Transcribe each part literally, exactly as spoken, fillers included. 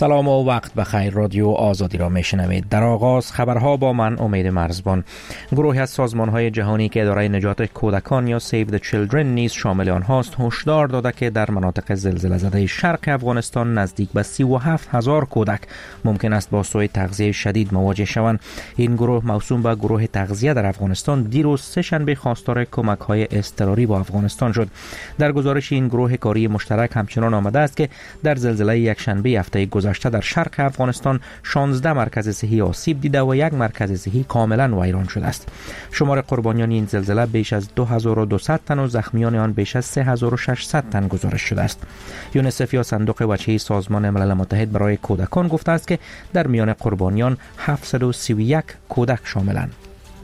سلام و وقت بخیر. رادیو آزادی را میشنوید. در آغاز خبرها با من امید مرزبان. گروهی از سازمان‌های جهانی که اداره نجات کودکان یا Save the Children نیز شامل آنهاست هشدار داده که در مناطق زلزله زده شرق افغانستان نزدیک به سی و هفت هزار کودک ممکن است با سوء تغذیه شدید مواجه شوند. این گروه موسوم به گروه تغذیه در افغانستان دیروز سه شنبه خواستار کمک‌های اضطراری با افغانستان شد. در گزارش این گروه کاری مشترک همچنان آمده است که در زلزله یک شنبه هفته گذشته در شرق افغانستان شانزده مرکز صحی آسیب دیده و یک مرکز صحی کاملا ویران شده است. شمار قربانیان این زلزله بیش از دو هزار و دویست تن و زخمیان آن بیش از سه هزار و ششصد تن گزارش شده است. یونیسف یا صندوق وجهی سازمان ملل متحد برای کودکان گفته است که در میان قربانیان هفتصد و سی و یک کودک شاملند.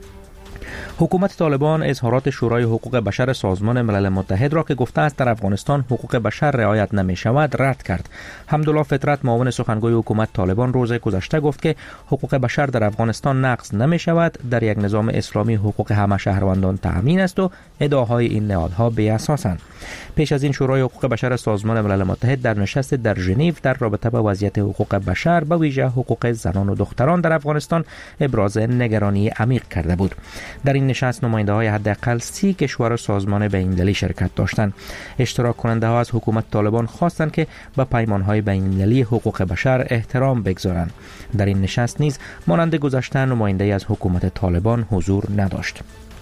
حکومت طالبان اظهارات شورای حقوق بشر سازمان ملل متحد را که گفته است در افغانستان حقوق بشر رعایت نمی شود رد کرد. حمدالله فطرت معاون سخنگوی حکومت طالبان روز گذشته گفت که حقوق بشر در افغانستان نقض نمی شود، در یک نظام اسلامی حقوق همه شهروندان تأمین است و ادعاهای این نهادها بی اساسند. پیش از این شورای حقوق بشر سازمان ملل متحد در نشست در ژنو در رابطه با وضعیت حقوق بشر به ویژه حقوق زنان و دختران در افغانستان ابراز نگرانی عمیق کرده بود. در این نشست نماینده های حداقل سی کشور و سازمان بین‌المللی شرکت داشتند. اشتراک کننده ها از حکومت طالبان خواستند که به پیمان های بین‌المللی حقوق بشر احترام بگذارند. در این نشست نیز مانند گذشته نماینده‌ای از حکومت طالبان حضور نداشت.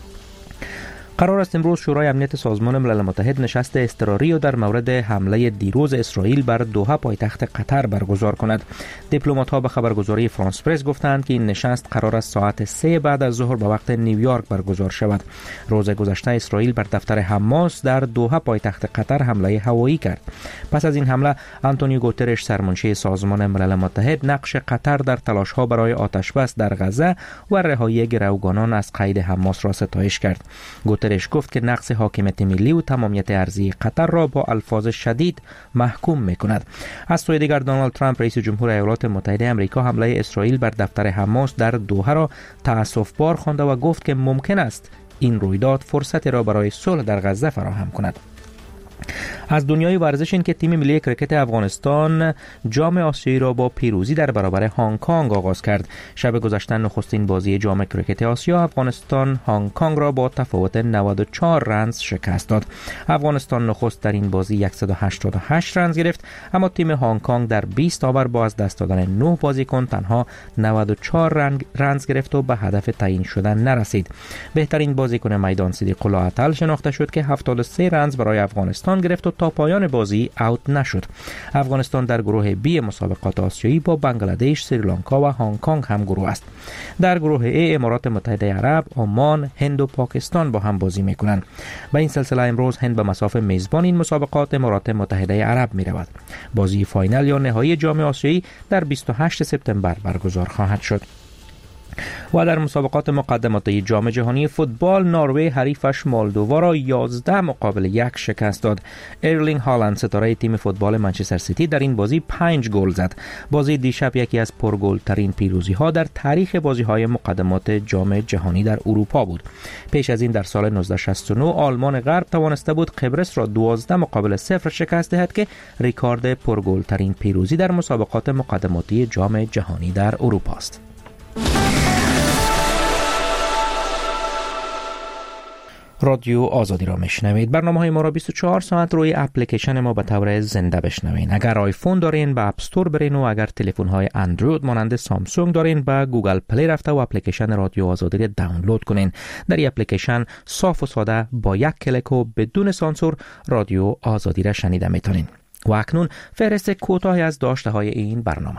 قرار است امروز شورای امنیت سازمان ملل متحد نشست اضطراری و در مورد حمله دیروز اسرائیل بر دوحه پایتخت قطر برگزار کند. دیپلمات‌ها به خبرگزاری فرانس پرس گفتند که این نشست قرار است ساعت سه بعد از ظهر به وقت نیویورک برگزار شود. روز گذشته اسرائیل بر دفتر حماس در دوحه پایتخت قطر حمله هوایی کرد. پس از این حمله آنتونیو گوترش سرمنشی سازمان ملل متحد نقش قطر در تلاش‌ها برای آتشبس در غزه و رهایی گروگانان از قید حماس را ستایش کرد. گوترش گفت که نقض حاکمیت ملی و تمامیت ارضی قطر را با الفاظ شدید محکوم می‌کند. از سوی دیگر دونالد ترامپ رئیس جمهور ایالات متحده آمریکا حمله اسرائیل بر دفتر حماس در دوحه را تأسف‌بار خوانده و گفت که ممکن است این رویداد فرصتی را برای صلح در غزه فراهم کند. از دنیای ورزش این که تیم ملی کرکت افغانستان جام آسیایی را با پیروزی در برابر هنگ کنگ آغاز کرد. شب گذشته نخستین بازی جام کرکت آسیا افغانستان هنگ کنگ را با تفاوت نود و چهار رنز شکست داد. افغانستان نخست در این بازی صد و هشتاد و هشت رنز گرفت، اما تیم هنگ کنگ در بیست آور با از دست دادن نه بازیکن تنها نود و چهار رنز گرفت و به هدف تعیین شدن نرسید. بهترین بازیکن میدان صدیق الله عطل شناخته شد که هفتاد و سه رنز برای افغانستان گرفت و تا پایان بازی اوت نشد. افغانستان در گروه بی مسابقات آسیایی با بنگلادش، سریلانکا و هنگ کنگ هم گروه است. در گروه ای امارات متحده عرب، عمان، هند و پاکستان با هم بازی میکنند. با این سلسله امروز هند به مصاف میزبان این مسابقات امارات متحده عرب میرود. بازی فاینال یا نهایی جام آسیایی در بیست و هشتم سپتامبر برگزار خواهد شد. و در مسابقات مقدماتی جام جهانی فوتبال نروژ حریفش مولدووا را یازده مقابل یک شکست داد. ایرلینگ هالند ستاره تیم فوتبال منچستر سیتی در این بازی پنج گل زد. بازی دیشب یکی از پرگل ترین پیروزی ها در تاریخ بازی های مقدمات جام جهانی در اروپا بود. پیش از این در سال نوزده شصت و نه آلمان غرب توانسته بود قبرس را دوازده مقابل صفر شکست دهد که رکورد پرگل ترین پیروزی در مسابقات مقدماتی جام جهانی در اروپا است. رادیو آزادی را میشنوید. برنامه‌های ما را بیست و چهار ساعت روی اپلیکیشن ما به طور زنده بشنوین. اگر آیفون دارین به اپ استور برین و اگر تلفن‌های اندروید مانند سامسونگ دارین به گوگل پلی رفته و اپلیکیشن رادیو آزادی را دانلود کنین. در این اپلیکیشن صاف و ساده با یک کلیک و بدون سانسور رادیو آزادی را شنیده میتونین. و اکنون فهرست کوتاهی از داشته‌های این برنامه.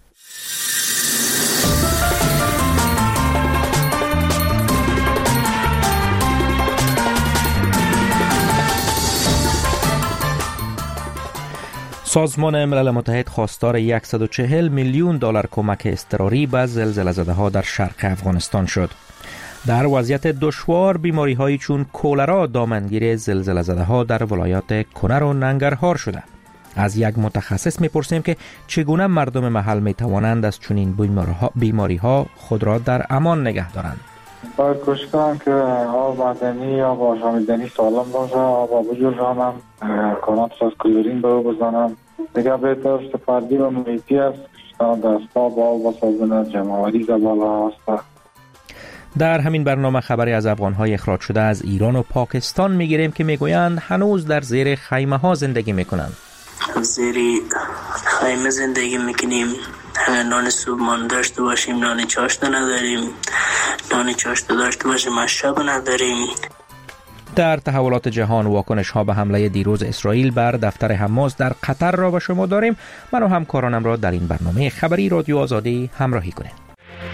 سازمان ملل متحد خواستار صد و چهل میلیون دلار کمک اضطراری به زلزله زده ها در شرق افغانستان شد. در وضعیت دشوار بیماری هایی چون کولرا دامنگیر زلزله زده ها در ولایات کنر و ننگرهار شده. از یک متخصص میپرسیم که چگونه مردم محل میتوانند از چنین بیماری ها خود را در امان نگه دارند. باید کوشش کنم که آب معدنی یا آشامیدنی سالم باشه، آب آب جور رانم، کانات از کلورین به او بزنم دیگه بهتر فردی و محیطی است که دستا با و بسازند جمعوری بالا است. در همین برنامه خبری از افغان‌های اخراج شده از ایران و پاکستان میگیریم که میگویند هنوز در زیر خیمه ها زندگی میکنند. زیر خیمه زندگی میکنیم، نان صبحانه داشته باشیم، نان چاشت نداریم، نان چاشت داشته باشیم مشرب نداریم. در تحولات جهان واکنش ها به حمله دیروز اسرائیل بر دفتر حماس در قطر را به شما داریم. من و همکارانم را در این برنامه خبری رادیو آزادی همراهی کنید.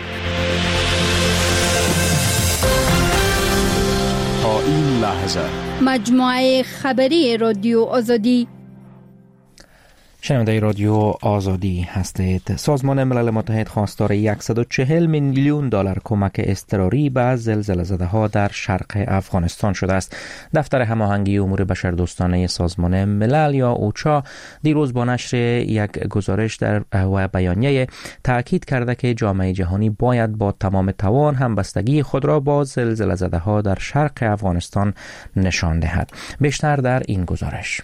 تا این لحظه مجموعه خبری رادیو آزادی. شنونده رادیو آزادی هستید. سازمان ملل متحد خواستار صد و چهل میلیون دلار کمک اضطراری به زلزله زده ها در شرق افغانستان شده است. دفتر هماهنگی امور بشردوستانه سازمان ملل یا اوچا دیروز با نشر یک گزارش در و بیانیه تاکید کرده که جامعه جهانی باید با تمام توان همبستگی خود را با زلزله زده ها در شرق افغانستان نشان دهد. بیشتر در این گزارش.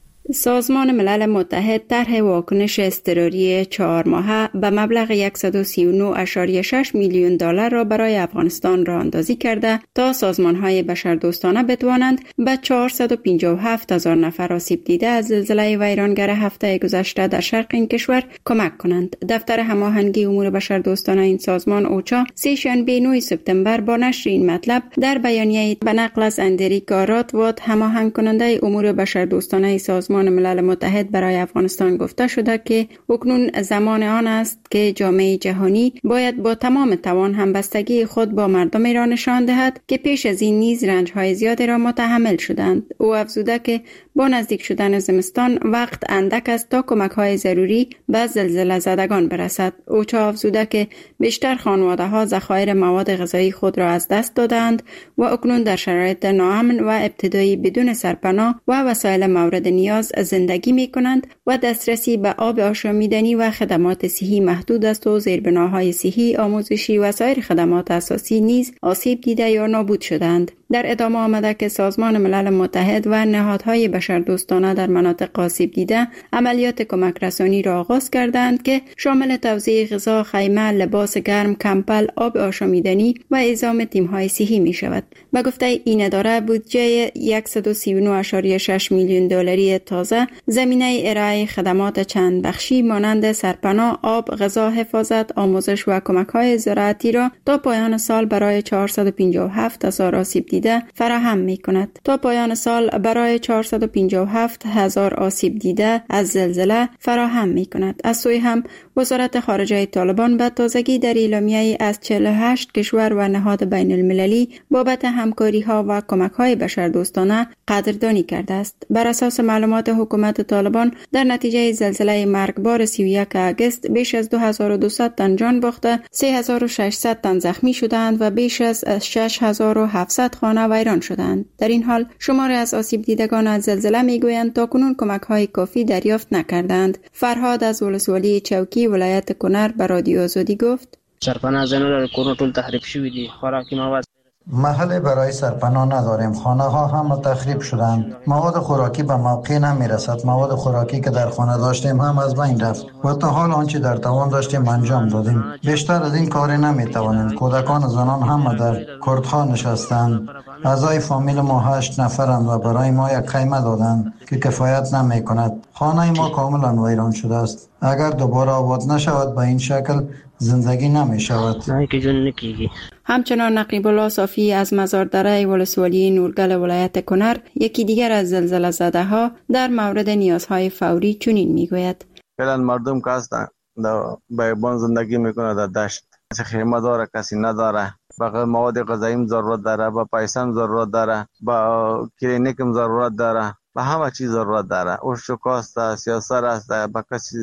سازمان ملل متحد طرح واکنش اضطراری چهار ماهه به مبلغ صد و سی و نه ممیز شش میلیون دلار را برای افغانستان راه اندازی کرده تا سازمان‌های بشردوستانه بتوانند به چهارصد و پنجاه و هفت هزار نفر آسیب دیده از زلزله ویرانگر هفته گذشته در شرق این کشور کمک کنند. دفتر هماهنگی امور بشردوستانه این سازمان اوچا سه شنبه نه سپتامبر با نشر این مطلب در بیانیه به نقل از اندریکا راتوات هماهنگ کننده امور بشردوستانه سازمان ملل متحد برای افغانستان گفته شده که اکنون زمان آن است که جامعه جهانی باید با تمام توان همبستگی خود با مردم را نشان دهد که پیش از این نیز رنج‌های زیادی را متحمل شدند. او افزوده که با نزدیک شدن زمستان وقت اندک است تا کمک‌های ضروری به زلزله زدگان برسد. اوچا افزوده که بیشتر خانواده‌ها ذخایر مواد غذایی خود را از دست دادند و اکنون در شرایط ناامن و ابتدایی بدون سرپناه و وسایل مورد نیاز زندگی می کنند و دسترسی به آب آشامیدنی و خدمات صحی محدود است و زیربناهای صحی، آموزشی و سایر خدمات اساسی نیز آسیب دیده یا نابود شدند. در ادامه آمده که سازمان ملل متحد و نهادهای بشردوستانه در مناطق آسیب دیده عملیات کمک رسانی را آغاز کردند که شامل توزیع غذا، خیمه، لباس گرم، کمپل، آب آشامیدنی و اعزام تیم‌های صحی می شود. به گفته این اداره بودجه صد و سی و نه ممیز شش میلیون دلاری تازه زمینه ارائه خدمات چند بخشی مانند سرپناه، آب، غذا، حفاظت، آموزش و کمک‌های زراعتی را تا پایان سال برای چهارصد و پنجاه و هفت هزار آسیب دیده فراهم می‌کند. تا پایان سال برای چهارصد و پنجاه و هفت هزار آسیب دیده از زلزله فراهم می‌کند. از سوی هم وزارت خارجه طالبان به تازگی در اعلامیه‌ای از چهل و هشت کشور و نهاد بین المللی بابت همکاری‌ها و کمک‌های بشردوستانه قدردانی کرده است. بر اساس معلومات حکومت طالبان در نتیجه زلزله مرگبار سی و یک آگوست بیش از دو هزار و دویست تن جان باخته، سه هزار و ششصد تن زخمی شدند و بیش از شش هزار و هفتصد خانه ویران شدند. در این حال شماری از آسیب دیدگان از زلزله میگویند تا کنون کمک‌های کافی دریافت نکردند. فرهاد از ولسوالی چوکی ولایت کنر به رادیو آزادی گفت: سرپناه زنان کورونه ټول تخریب شوی دي، خوراکي مواد محل برای سرپناه نداریم. خانه ها هم تخریب شدند. مواد خوراکی به موقع نمی رسد. مواد خوراکی که در خانه داشتیم هم از بین رفت و تا حال آنچه در توان داشتیم انجام دادیم. بیشتر از این کاری نمی توانیم. کودکان و زنان هم در کردها نشستند. اعضای فامیل ما هشت نفرند و برای ما یک خیمه دادند که کفایت نمی کند. خانه ما کاملا ویران شده است. اگر دوباره آباد نشود به این شکل زندگی نمی شود. نه که جون نکیږي. همچنان نقیب الله صافی از مزاردره ولسوالی نورگل ولایت کنر یکی دیگر از زلزله زده ها در مورد نیازهای فوری چنین میگوید: فعلا مردم که هستن در بیابان زندگی میکنه، در دشت، کسی خیمه داره کسی نداره، فقط مواد غذایی ضرورت داره، با پیسه ضرورت داره، با کلینیک ضرورت داره، به همه چیز ضرورت داره. او شکاست است، سیاسر است، به کسی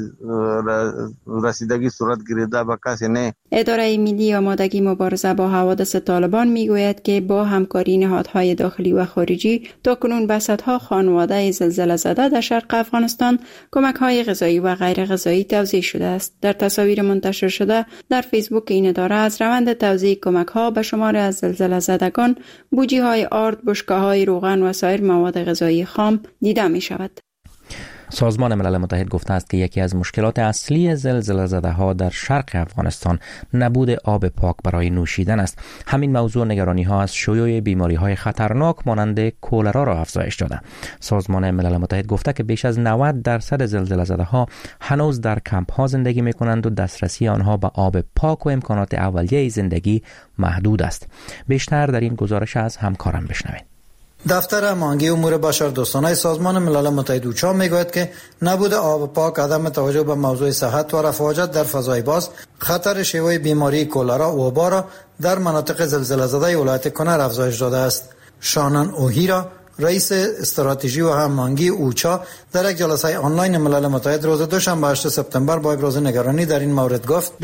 رسیدگی صورت گرفته، به کسی نه. اداره ملی آمادگی مبارزه با حوادث طالبان میگوید که با همکاری نهادهای داخلی و خارجی تاکنون به صدها خانواده زلزله زده در شرق افغانستان کمک‌های غذایی و غیر غذایی توزیع شده است. در تصاویر منتشر شده در فیسبوک این اداره از روند توزیع کمک‌ها به شمار از زلزله زدگان بوجی‌های آرد، بشکه‌های روغن و سایر مواد غذایی خام دیده می شود. سازمان ملل متحد گفته است که یکی از مشکلات اصلی زلزله زده ها در شرق افغانستان نبود آب پاک برای نوشیدن است. همین موضوع نگرانی ها از شیوع بیماری های خطرناک مانند کولرا را افزایش داده. سازمان ملل متحد گفته که بیش از نود درصد زلزله زده ها هنوز در کمپ ها زندگی می کنند و دسترسی آنها به آب پاک و امکانات اولیه زندگی محدود است. بیشتر در این گزارش از همکارم بشنوید. دفتر هماهنگی امور بشردوستانه سازمان ملل متحد اوچا میگوید که نبود آب پاک، عدم توجه به موضوع صحت و رفاهجت در فضای باز خطر شیوع بیماری کولرا و وبا را در مناطق زلزله زده ولایت کنر افزایش داده است. شانن اوهیرا، رئیس استراتژی و هماهنگی اوچا، در یک جلسه آنلاین ملل متحد روز دوشنبه هشتم سپتامبر با ابراز نگرانی در این مورد گفت: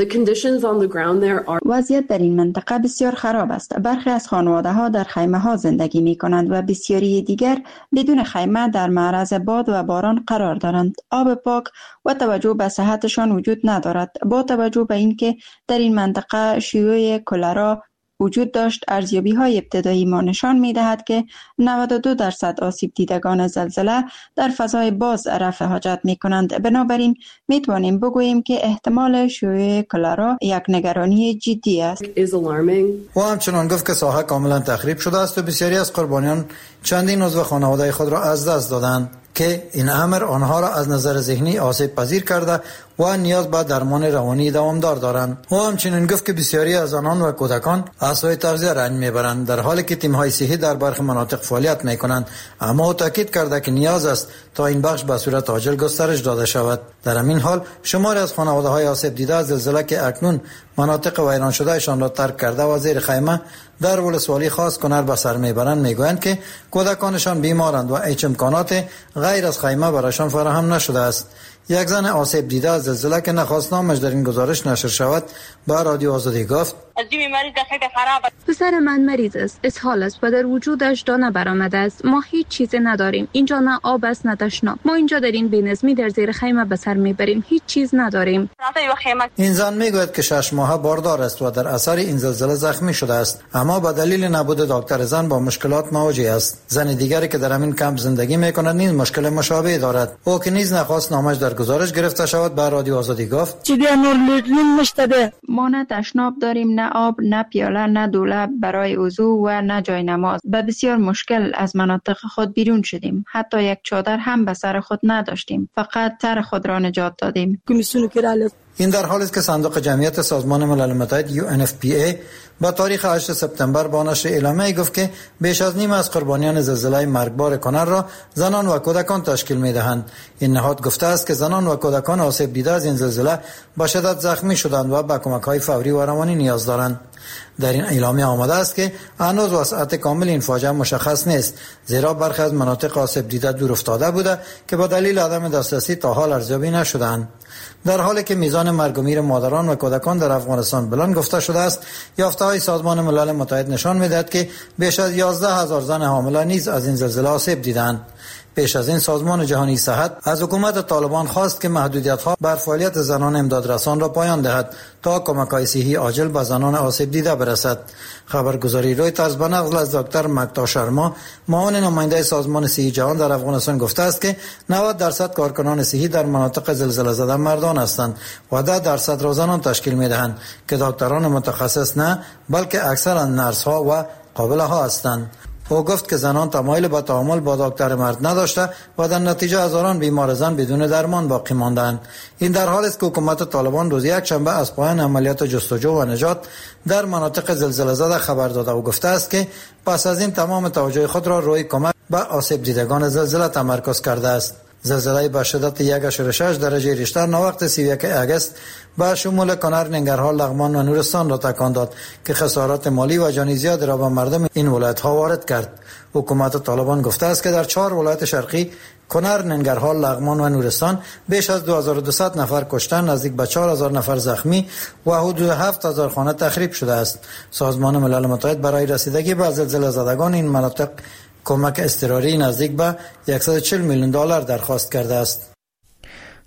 وضعیت در این منطقه بسیار خراب است. برخی از خانواده ها در خیمه ها زندگی می کنند و بسیاری دیگر بدون خیمه در معرض باد و باران قرار دارند. آب پاک و توجه به صحتشان وجود ندارد. با توجه به اینکه در این منطقه شیوع کولرا وجود داشت، ارزیابی های ابتدایی ما نشان می دهد که نود و دو درصد آسیب دیدگان زلزله در فضای باز رفع حاجت می کنند. بنابراین می توانیم بگوییم که احتمال شیوع کولرا یک نگرانی جدی است. و همچنان گفت که ساحه کاملا تخریب شده است و بسیاری از قربانیان چندین عضو خانواده خود را از دست دادند که این امر آنها را از نظر ذهنی آسیب پذیر کرده و نیاز به درمان روانی دوامدار دارند. و همچنین گفت که بسیاری از آنان و کودکان عصای تغذیه رنج میبرند، در حالی که تیم‌های صحی در برخی مناطق فعالیت میکنند. اما او تاکید کرده که نیاز است تا این بخش به صورت عاجل گسترش داده شود. در همین حال شماری از خانواده‌های آسیب دیده از زلزله که اکنون مناطق ویران شدهشان را ترک کرده و زیر خیمه در ولسوالی خاص کنر به سر میبرند میگویند که کودکانشان بیمارند و هیچ امکانات غیر از خیمه برایشان فراهم نشده است. یک زن آسیب دیده از زلزله که نخواست نامش در این گزارش نشر شود به رادیو آزادی گفت: پسر من مریض است، اسهال است و در وجودش دانه برآمده است. ما هیچ چیزی نداریم. اینجا نه آب است نه تشناب. ما اینجا در این بی‌نظمی در زیر خیمه به سر میبریم. هیچ چیز نداریم. این زن میگوید که شش ماهه باردار است و در اثر این زلزله زخمی شده است، اما به دلیل نبود دکتر زن با مشکلات مواجه است. زن دیگری که در همین کمپ زندگی میکند نیز مشکل مشابه دارد. او که نیز نخواست نامش در گزارش گرفته شود به رادیو آزادی گفت: ما نه تشناب داریم، نه آب، نه پیاله، نه دولاب برای وضو و نه جای نماز. به بسیار مشکل از مناطق خود بیرون شدیم. حتی یک چادر هم به سر خود نداشتیم. فقط سر خود را نجات دادیم. این در حالی است که صندوق جمعیت سازمان ملل متحد یو ان اف پی ای با تاریخ هشتم سپتامبر با نشر اعلامیه گفت که بیش از نیم از قربانیان زلزله مرگبار کنر را زنان و کودکان تشکیل می‌دهند. این نهاد گفته است که زنان و کودکان آسیب دیده از این زلزله با شدت زخمی شدند و به کمک‌های فوری و روانی نیاز دارند. در این اعلامیه آمده است که هنوز وسعت کامل این فاجعه مشخص نیست، زیرا برخی از مناطق آسیب دیده دور افتاده بوده که با دلیل عدم دسترسی تا حال ارزیابی نشده‌اند. در حالی که میزان مرگ و میر مادران و کودکان در افغانستان بلند گفته شده است، یافته‌های سازمان ملل متحد نشان می‌دهد که بیش از یازده هزار زن حامله نیز از این زلزله آسیب دیدند. پیش از این سازمان جهانی صحت از حکومت طالبان خواست که محدودیت‌ها بر فعالیت زنان امدادرسان را پایان دهد تا کمک‌های صحی عاجل به زنان آسیب دیده برسد. خبرگزاری رویترز به نقل از دکتر مکتا شرما، معاون نماینده سازمان صحی جهان در افغانستان گفته است که نود درصد کارکنان صحی در مناطق زلزله زده مردان هستند و ده درصد را زنان تشکیل می‌دهند که دکتران متخصص نه، بلکه اکثرا نرس‌ها و قابله‌ها هستند. او گفت که زنان تمایل به تعامل با دکتر مرد نداشته و در نتیجه هزاران بیمار زن بدون درمان باقی ماندند. این در حالی است که حکومت طالبان روز یک شنبه از پایان عملیات جستجو و نجات در مناطق زلزله زده خبر داده و گفته است که پس از این تمام توجه خود را روی کمک به آسیب دیدگان زلزله تمرکز کرده است. زلزله با شدت یک ممیز شش درجه ریشتر ناوقت سی و یک آگوست با شمول کنر، ننگرهار، لغمان و نورستان را تکان داد که خسارات مالی و جانی زیاد را به مردم این ولایت‌ها وارد کرد. حکومت طالبان گفته است که در چهار ولایت شرقی کنر، ننگرهار، لغمان و نورستان بیش از دو هزار و دویست نفر کشتن، نزدیک به چهار هزار نفر زخمی و حدود هفت هزار خانه تخریب شده است. سازمان ملل متحد برای رسیدگی به زلزله زدگان این مناطق کمک اضطراری نزدیک به صد و چهل میلیون دلار درخواست کرده است.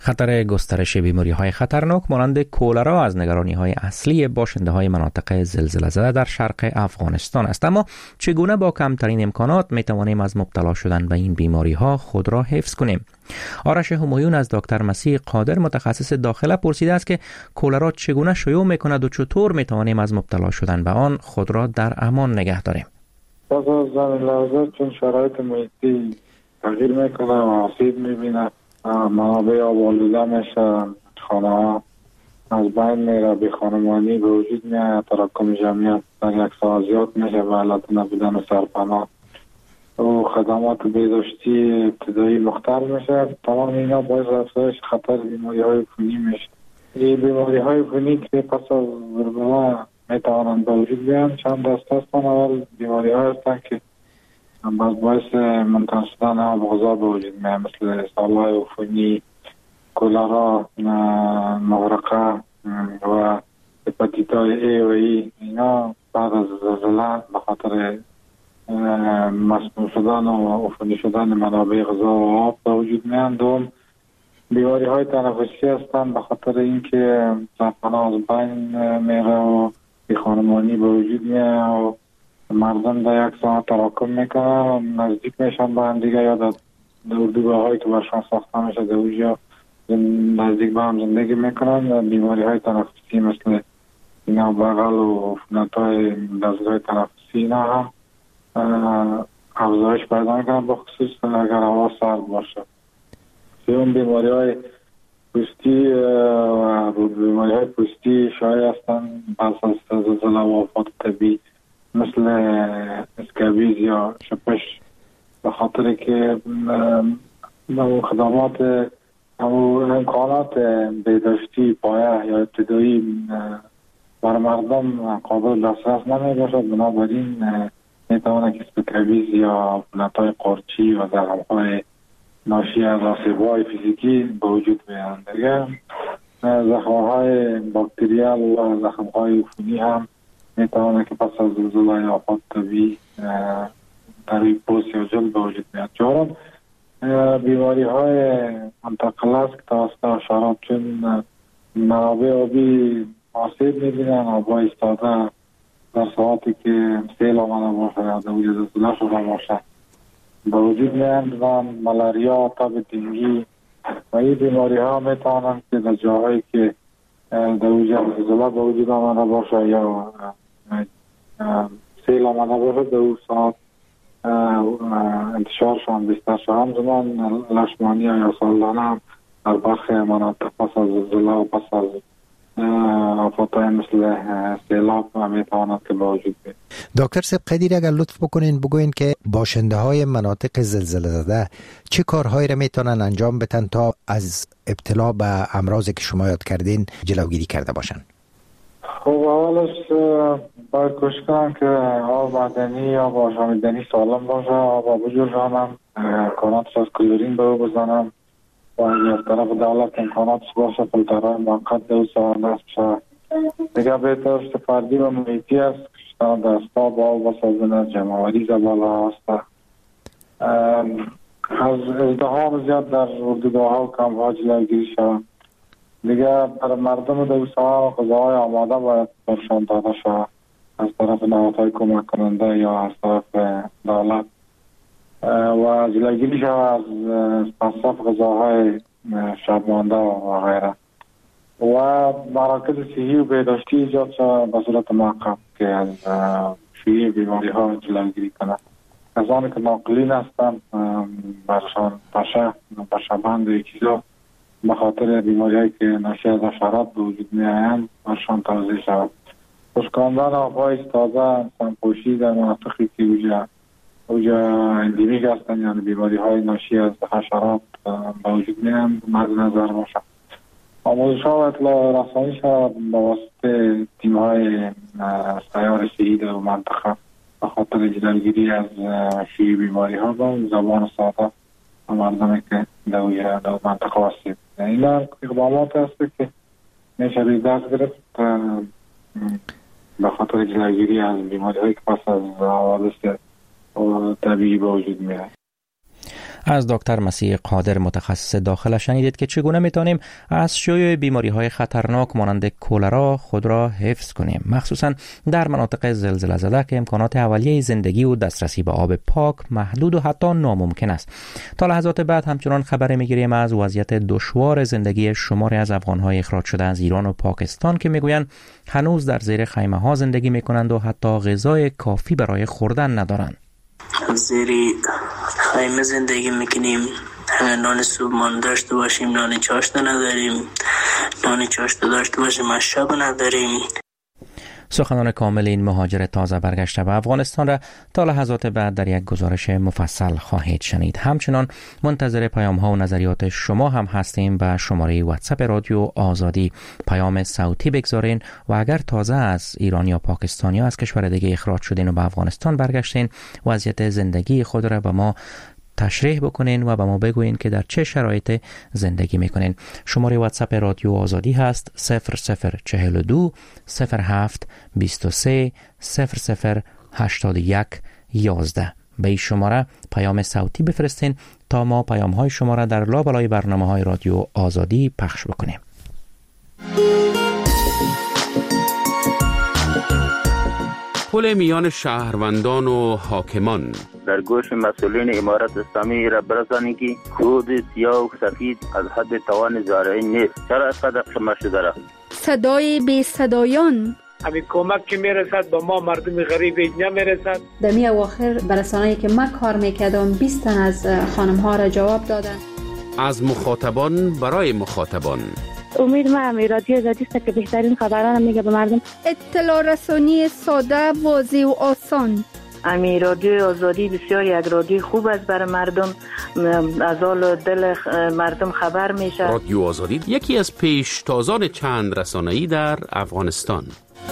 خطر گسترش بیماری های خطرناک مانند کولرا از نگرانی های اصلی باشنده های مناطق زلزله زده در شرق افغانستان است. اما چگونه با کمترین امکانات می توانیم از مبتلا شدن به این بیماری ها خود را حفظ کنیم؟ آرش همایون از دکتر مسیح قادر متخصص داخله پرسیده است که کولرا چگونه شیوع می کند و چطور می توانیم از مبتلا شدن به آن خود را در امان نگه داریم؟ پس از زمین لرزه چون شرایط محیطی تغییر میکنه و آسیب میبینه، منابع آب آلوده میشه، خانه ها از بین میره، بی خانمانی به وجود میاد، تراکم جمعیت در یک ساعت زیاد میشه و علت نبودن سرپناه و خدمات بهداشتی ابتدایی مختل میشه. تمام اینا باعث افزایش خطر بیماری های عفونی میشه. این بیماری های عفونی که پس از زلزله میتوانند به وجود بیان چند دسته هستند. اول بیماری های هستند که باعث منتقل شدن آب غذا به وجود میاد، مثل سالهای عفونی، کولرا، مغرقه و هپاتیت ای و ای. اینا بعد از زلزله به خاطر مسموم شدن و عفونی شدن منابع غذا و آب به وجود میان. دوم بیماری های تنفسی هستند به خاطر اینکه سرپناه از بین میره و بی خانمانی به وجود میاد و مردم در یک ساعت تراکم میکنن، نزدیک میشن به هم دیگه یا در اردوگاه هایی که برشان ساخته میشه در اونجا نزدیک به هم زندگی میکنن. بیماری های تنفسی مثل اینا بغل و عفونت های دستگاه تنفسی اینا هم افزایش پیدا میکنن، به خصوص اگر هوا سرد باشه. سوم بیماری های پوستی و بیماری های پوستی شایع هستند پس از زلزله و آفات طبیعی مثل اسکابیز یا شپش، به خاطر که خدمات امکانات بهداشتی پایه یا ابتدایی برای مردم قابل دسترس نمی باشد. بنابراین میتواند که اسکابیز یا عفونت‌های قارچی و زخم‌های ناشی از آسیب‌های فیزیکی به وجود بیایند. دیگه زخم‌های باکتریال و زخم‌های عفونی هم میتواند که پس از زلزله یا آفات طبیعی در پوست یا جلد به وجود بیاد. چهارم بیماری های منتقل است که توسط حشرات، چون منابع آبی آسیب میبینن، آبا ایستاده در ساعتی که سیل آمده باشه یا در وجود زلزله شده باشه به وجود میاد و ملاریا، تب دنگی و این بیماری ها میتوانند که در جاهایی که در وجود زلزله به وجود آمده باشه یا سیل آمده باشه در اون ساعت انتشارشان بیشتر شد. همزمان لشمانی یا سالانه هم در برخی مناطق پس از زلزله و پس از آفاتهای مثل سیلاب میتواند که به وجود بیاد. دکتر سیب قدیر اگر لطف بکنین بگوین که باشنده های مناطق زلزله زده چه کارهایی را میتونن انجام بدن تا از ابتلا به امراضی که شما یاد کردین جلوگیری کرده باشن؟ خب اولش باید کوشش کنم که آب معدنی یا آشامیدنی سالم باشه، آب بجوشانم، امکاناتش از کلورین به او بزنم و از طرف دولت امکاناتش باشه فیلترهای موقت دو ساعت دست بشه. دیگه بهترش فردی و محیطی است که دستا با آب بسازنه، جمعوری بالا هسته. از ازدحام زیاد در اردوگاه ها و کمپ ها جلوگیری شود. دیگه برای مردم دوستان غذاهای آماده باید برشان داده شود از طرف نهادهای کمک کننده یا از طرف دولت و جلوگیری شود از مصرف غذاهای شبمانده و غیره و مراکز صحی و بهداشتی ایجاد شود به صورت موقت که از شیوع بیماری ها جلوگیری کنند. کسانی که ناقلین هستند برشان پشه پشه‌بند و چیزا به خاطر بیماری هایی که ناشی از حشرات به وجود می آیند برشان توضیح شود. خشکاندن آبهای ایستاده، سمپوشی در مناطقی که اوجا اوجا اندیمیک هستند یعنی بیماری های ناشی از حشرات به وجود می آیند مد نظر باشد. آموزش ها و اطلاع رسانی شود به واسطه تیم های سیار صحی در منطقه به خاطر جلوگیری از شیوع بیماری ها با زبان ساده و مردمی که در منطقه واسطه. این اقدامات هست که میشه روی دست گرفت به خاطر جلوگیری از بیماری هایی که پس از حوادث طبیعی به وجود میاد. از دکتر مسیح قادر متخصص داخله شنیدید که چگونه میتونیم از شیوع بیماری های خطرناک مانند کولرا خود را حفظ کنیم، مخصوصا در مناطق زلزله زده که امکانات اولیه زندگی و دسترسی به آب پاک محدود و حتی ناممکن است. تا لحظات بعد همچنان خبر میگیریم از وضعیت دشوار زندگی شماری از افغان‌های اخراج شده از ایران و پاکستان که میگویند هنوز در زیر خیمه ها زندگی میکنند و حتی غذای کافی برای خوردن ندارند. زیری خیمه زندگی میکنیم، نان صبحانه داشته باشیم، نان چاشت نداریم، نان چاشت داشته باشیم مشروب نداریم. سخنان کامل این مهاجر تازه برگشته به افغانستان را تا لحظات بعد در یک گزارش مفصل خواهید شنید. همچنان منتظر پیام ها و نظریات شما هم هستیم. به شماره واتساپ رادیو آزادی پیام صوتی بگذارین و اگر تازه از ایران یا پاکستان یا از کشور دیگه اخراج شدین و به افغانستان برگشتین وضعیت زندگی خود را به ما تشریح بکنین و به ما بگوین که در چه شرایط زندگی میکنین. شماره واتساپ رادیو آزادی هست صفر صفر چهل و دو صفر هفت بیست و سه صفر صفر هشتاد و یک یازده. به این شماره پیام صوتی بفرستین تا ما پیام های شما را در لابلای برنامه های رادیو آزادی پخش بکنیم. پل میان شهروندان و حاکمان در گوش مسئولین امارت اسلامی را برسانید که کود سیاه و سفید از حد توان زارعین نیست. چرا اینقدر خمه شده را؟ صدای بی صدایان همین کمک که میرسد به ما مردم غریب نمیرسد. در می اواخر برسانه‌ای که من کار میکردم بیست تن از خانم ها را جواب دادن. از مخاطبان برای مخاطبان امید ما همی رادیو آزادی است که بهترین خبران میگه به مردم. اطلاع رسانی ساده، واضح و آسان. امی رادیو آزادی بسیار یک رادیو خوب است برای مردم، از حال دل مردم خبر میشه. رادیو آزادی یکی از پیشتازان چند رسانه‌ای در افغانستان.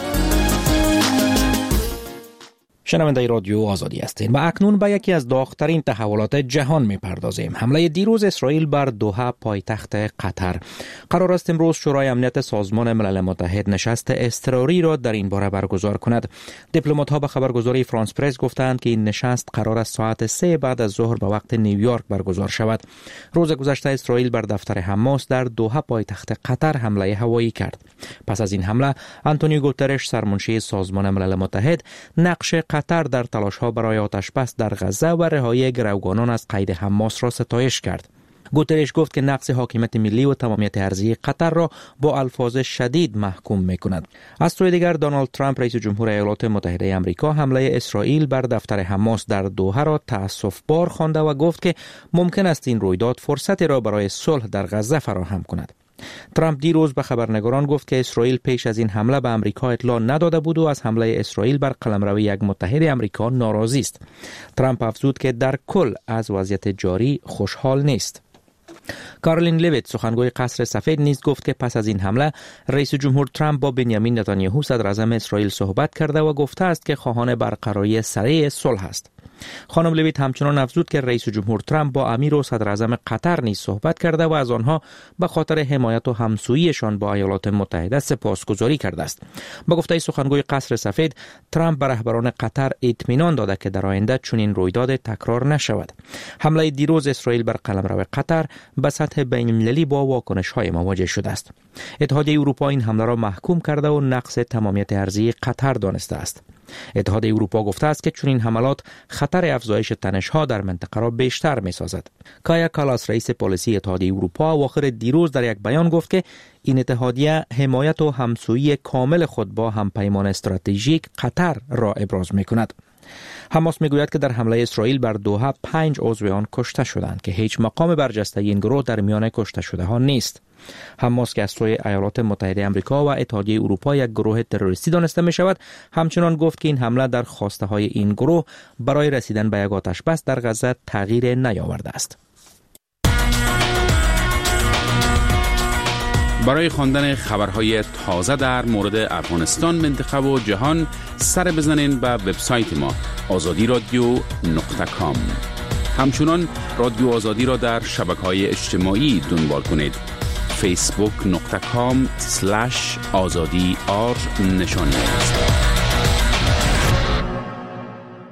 شنونده رادیو آزادی هستید و اکنون به یکی از داغ‌ترین تحولات جهان می‌پردازیم. حمله دیروز اسرائیل بر دوحه پایتخت قطر. قرار است امروز شورای امنیت سازمان ملل متحد نشست اضطراری را در این باره برگزار کند. دیپلمات‌ها به خبرگزاری فرانس پرس گفتند که این نشست قرار است ساعت سه بعد از ظهر به وقت نیویورک برگزار شود. روز گذشته اسرائیل بر دفتر حماس در دوحه پایتخت قطر حمله هوایی کرد. پس از این حمله آنتونیو گوترش سرمنشی سازمان ملل متحد نقش قطر در تلاش‌ها برای آتش‌بس در غزه و رهایی گروگانان از قید حماس را ستایش کرد. گوترش گفت که نقض حاکمیت ملی و تمامیت ارضی قطر را با الفاظ شدید محکوم می‌کند. از سوی دیگر دونالد ترامپ رئیس جمهور ایالات متحده آمریکا حمله اسرائیل بر دفتر حماس در دوحه را تأسف‌بار خوانده و گفت که ممکن است این رویداد فرصتی را برای صلح در غزه فراهم کند. ترامپ دیروز به خبرنگاران گفت که اسرائیل پیش از این حمله به آمریکا اطلاع نداده بود و از حمله اسرائیل بر قلمرو یک متحد آمریکا ناراضی است. ترامپ افزود که در کل از وضعیت جاری خوشحال نیست. کارولین لیویت سخنگوی قصر سفید نیز گفت که پس از این حمله رئیس جمهور ترامپ با بنیامین نتانیاهو صدر اعظم اسرائیل صحبت کرده و گفته است که خواهان برقراری سریع صلح است. خانم لیویت همچنان افزود که رئیس جمهور ترامپ با امیر و صدر اعظم قطر نیز صحبت کرده و از آنها به خاطر حمایت و همسوییشان با ایالات متحده سپاسگزاری کرده است. با گفته سخنگوی قصر سفید، ترامپ به رهبران قطر اطمینان داده که در آینده چنین رویداد تکرار نشود. حمله دیروز اسرائیل بر قلمرو قطر به سطح بین‌المللی با واکنش‌های مواجه شده است. اتحادیه اروپا این حمله را محکوم کرده و نقض تمامیت ارضی قطر دانسته است. اتحادیه اروپا گفته است که چنین حملات خطر افزایش تنش‌ها در منطقه را بیشتر می‌سازد. کایا کالاس رئیس پلیسی اتحادیه اروپا اواخر دیروز در یک بیان گفت که این اتحادیه حمایت و همسویی کامل خود با همپیمان استراتژیک قطر را ابراز می‌کند. حماس میگوید که در حمله اسرائیل بر دوحه پنج عضو آن کشته شدند که هیچ مقام برجسته این گروه در میان کشته شده ها نیست. حماس که از سوی ایالات متحده آمریکا و اتحادیه اروپا یک گروه تروریستی دانسته می شود، همچنان گفت که این حمله در خواسته های این گروه برای رسیدن به یک آتش‌بس در غزه تغییر نیاورده است. برای خواندن خبرهای تازه در مورد افغانستان، منطقه و جهان سر بزنین به وبسایت ما آزادی رادیو نقطه کام. همچنان رادیو آزادی را در شبکه‌های اجتماعی دنبال کنید. فیسبوک نقطه کام سلش آزادی آر نشانی است.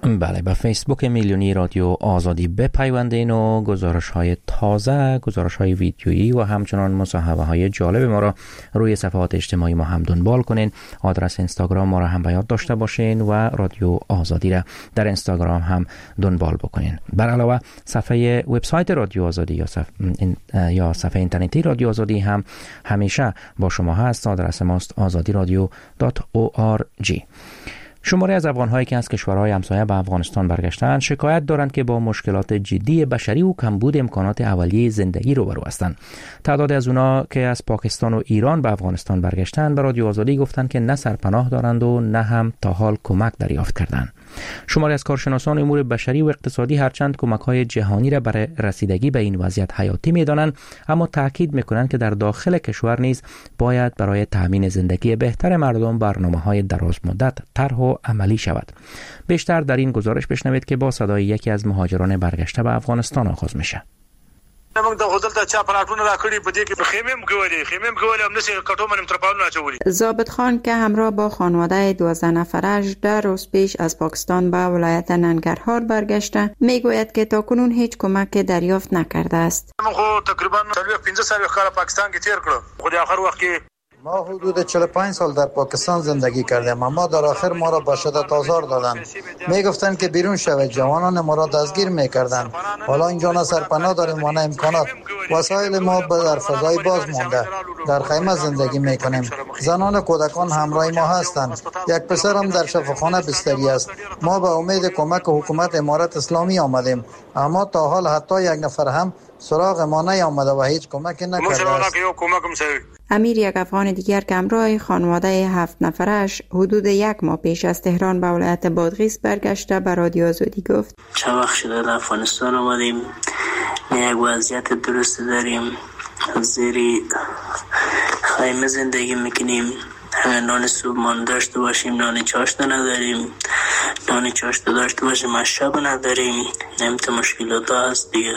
بله، به فیسبوک میلیونی رادیو آزادی بپیوندین و گزارش های تازه، گزارش های ویدیویی و همچنان مصاحبه های جالب ما را روی صفحات اجتماعی ما هم دنبال کنین. آدرس اینستاگرام ما را هم به یاد داشته باشین و رادیو آزادی را در اینستاگرام هم دنبال بکنین. بر علاوه صفحه وبسایت رادیو آزادی یا صفحه, یا صفحه اینترنتی رادیو آزادی هم همیشه با شما هست. آدرس ماست آزادی رادیو دات او آر جی. شماری از افغان‌هایی که از کشورهای همسایه به افغانستان برگشتند شکایت دارند که با مشکلات جدی بشری و کمبود امکانات اولیه زندگی روبرو هستند. تعداد از اونا که از پاکستان و ایران به افغانستان برگشتند به رادیو آزادی گفتند که نه سرپناه دارند و نه هم تا حال کمک دریافت کردند. شماری از کارشناسان امور بشری و اقتصادی هرچند کمک‌های جهانی را برای رسیدگی به این وضعیت حیاتی می‌دانند، اما تاکید می‌کنند که در داخل کشور نیز باید برای تأمین زندگی بهتر مردم برنامه‌های درازمدت طرح و عملی شود. بیشتر در این گزارش بشنوید که با صدای یکی از مهاجران برگشته به افغانستان آغاز میشه. موږ د غوډل ته چا پلاټونه راکړي په دې کې خیمه هم کوي خیمه هم کوي هم نشي کټو منم ترپاونه اچولي. ضابط خان که همراه با خانواده دوازده نفرش در روز پیش از پاکستان به ولایت ننگرهار برگشته میگوید که تاکنون هیچ کمک دریافت نکرده است. من خو تقریبا پنځه سال کال پاکستان کې تیر کړو خو د اخر وخت کې ما حدود چهل و پنج سال در پاکستان زندگی کردیم، اما در آخر ما را به شدت آزار دادند. می گفتند که بیرون شوید، جوانان ما را دستگیر می کردند. حالا اینجا نه سرپناه داریم و نه امکانات. وسایل ما در فضای باز مانده. در خیمه زندگی می کنیم. زنان و کودکان همراه ما هستند. یک پسر هم در شفاخانه بستری است. ما به امید کمک حکومت امارت اسلامی آمدیم، اما تا حال حتی یک نفر هم سراغ ما نیامده و هیچ کمکی نکرده است. امیر، یک افغان دیگر که همراه خانواده هفت نفرش حدود یک ماه پیش از تهران به ولایت بادغیس برگشته به رادیو آزادی گفت: چه وقت شده در افغانستان آمدیم، یک وضعیت درست داریم، زیری خیمه زندگی میکنیم، نان صبحانه داشته باشیم نان چاشت نداریم، نان چاشت داشته باشیم مشرب نداریم. نمیت مشکلات هست دیگه،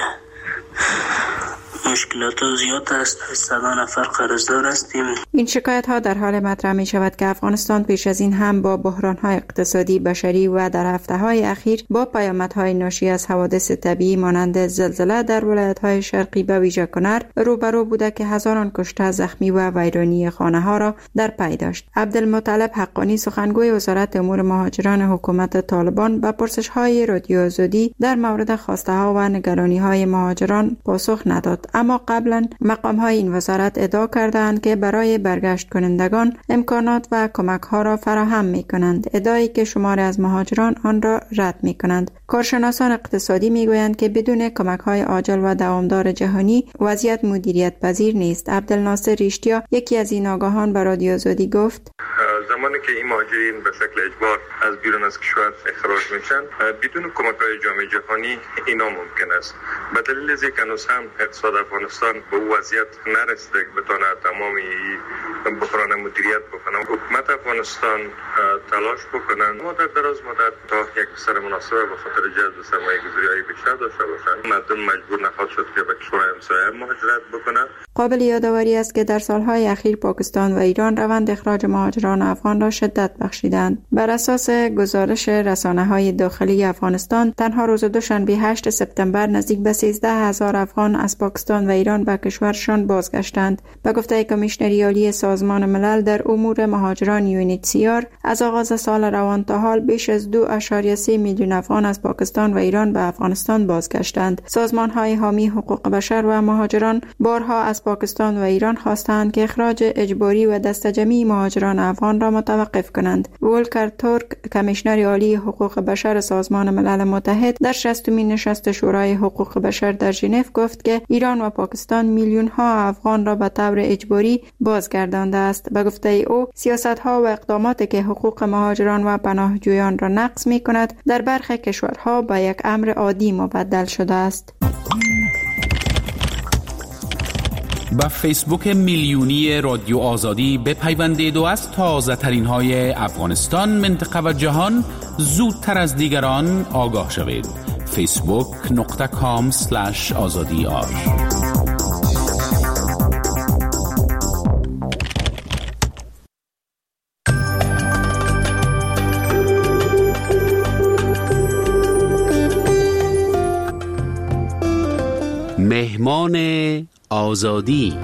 مشکلات زیاد است. صد نفر قرضدار هستیم. این شکایت ها در حال مطرح می شود که افغانستان پیش از این هم با بحران های اقتصادی، بشری و در هفته های اخیر با پیامدهای ناشی از حوادث طبیعی مانند زلزله در ولایت های شرقی به ویژه کنر روبرو بوده که هزاران کشته، زخمی و ویرانی خانه ها را در پی داشت. عبدالمطلب حقانی، سخنگوی وزارت امور مهاجران حکومت طالبان، به پرسش های رادیو آزادی در مورد خواسته ها و نگرانی های مهاجران پاسخ نداد، اما قبلا مقام های این وزارت ادعا کردند که برای برگشت کنندگان امکانات و کمک ها را فراهم می کنند، ادعایی که شماری از مهاجران آن را رد می کنند. کارشناسان اقتصادی می گویند که بدون کمک های عاجل و دوامدار جهانی وضعیت مدیریت پذیر نیست. عبدالناصر ریشتیا، یکی از این آگاهان، به رادیو آزادی گفت: زمانی که این مهاجرین به شکل اجبار از بیرون از کشور اخراج میشن بدون کمک های جامعه جهانی اینا ممکن است. به دلیل از اینکه هنوز هم اقتصاد افغانستان به او وضعیت نرسیده که بتونه تمامی بحران مدیریت بکنه. حکومت افغانستان تلاش بکنن ما در دراز مدت تا یک سر مناسبه به خاطر جذب سرمایه گذاری های بیشتر داشته باشن. مردم مجبور نخواهد شد که به کشور همسایه مهاجرت بکنن. قابل یادآوری است که در سالهای اخیر پاکستان و ایران روند اخراج مهاجران افغان را شدت بخشیدند. بر اساس گزارش رسانه‌های داخلی افغانستان، تنها روز دوشنبه هشتم سپتامبر نزدیک به سیزده هزار افغان از پاکستان و ایران به کشورشان بازگشتند. به گفته کمیشنری عالی سازمان ملل در امور مهاجران یو ان اچ سی آر، از آغاز سال روان تا حال بیش از دو ممیز سه میلیون افغان از پاکستان و ایران به افغانستان بازگشتند. سازمان‌های حامی حقوق بشر و مهاجران بارها از پاکستان و ایران خواستند که اخراج اجباری و دسته‌جمعی مهاجران افغان را متوقف کنند. ولکر تورک، کمیشنر عالی حقوق بشر سازمان ملل متحد، در شصتمین نشست شورای حقوق بشر در ژنو گفت که ایران و پاکستان میلیون ها افغان را به طور اجباری بازگردانده است. به گفته او، سیاست ها و اقداماتی که حقوق مهاجران و پناهجویان را نقض می کند در برخی کشورها به یک امر عادی مبدل شده است. با فیسبوک میلیونی رادیو آزادی بپیوندید و از تازه ترین های افغانستان، منطقه و جهان زودتر از دیگران آگاه شوید. فیسبوک نقطه کام سلش آزادی آر. مهمان آزادی.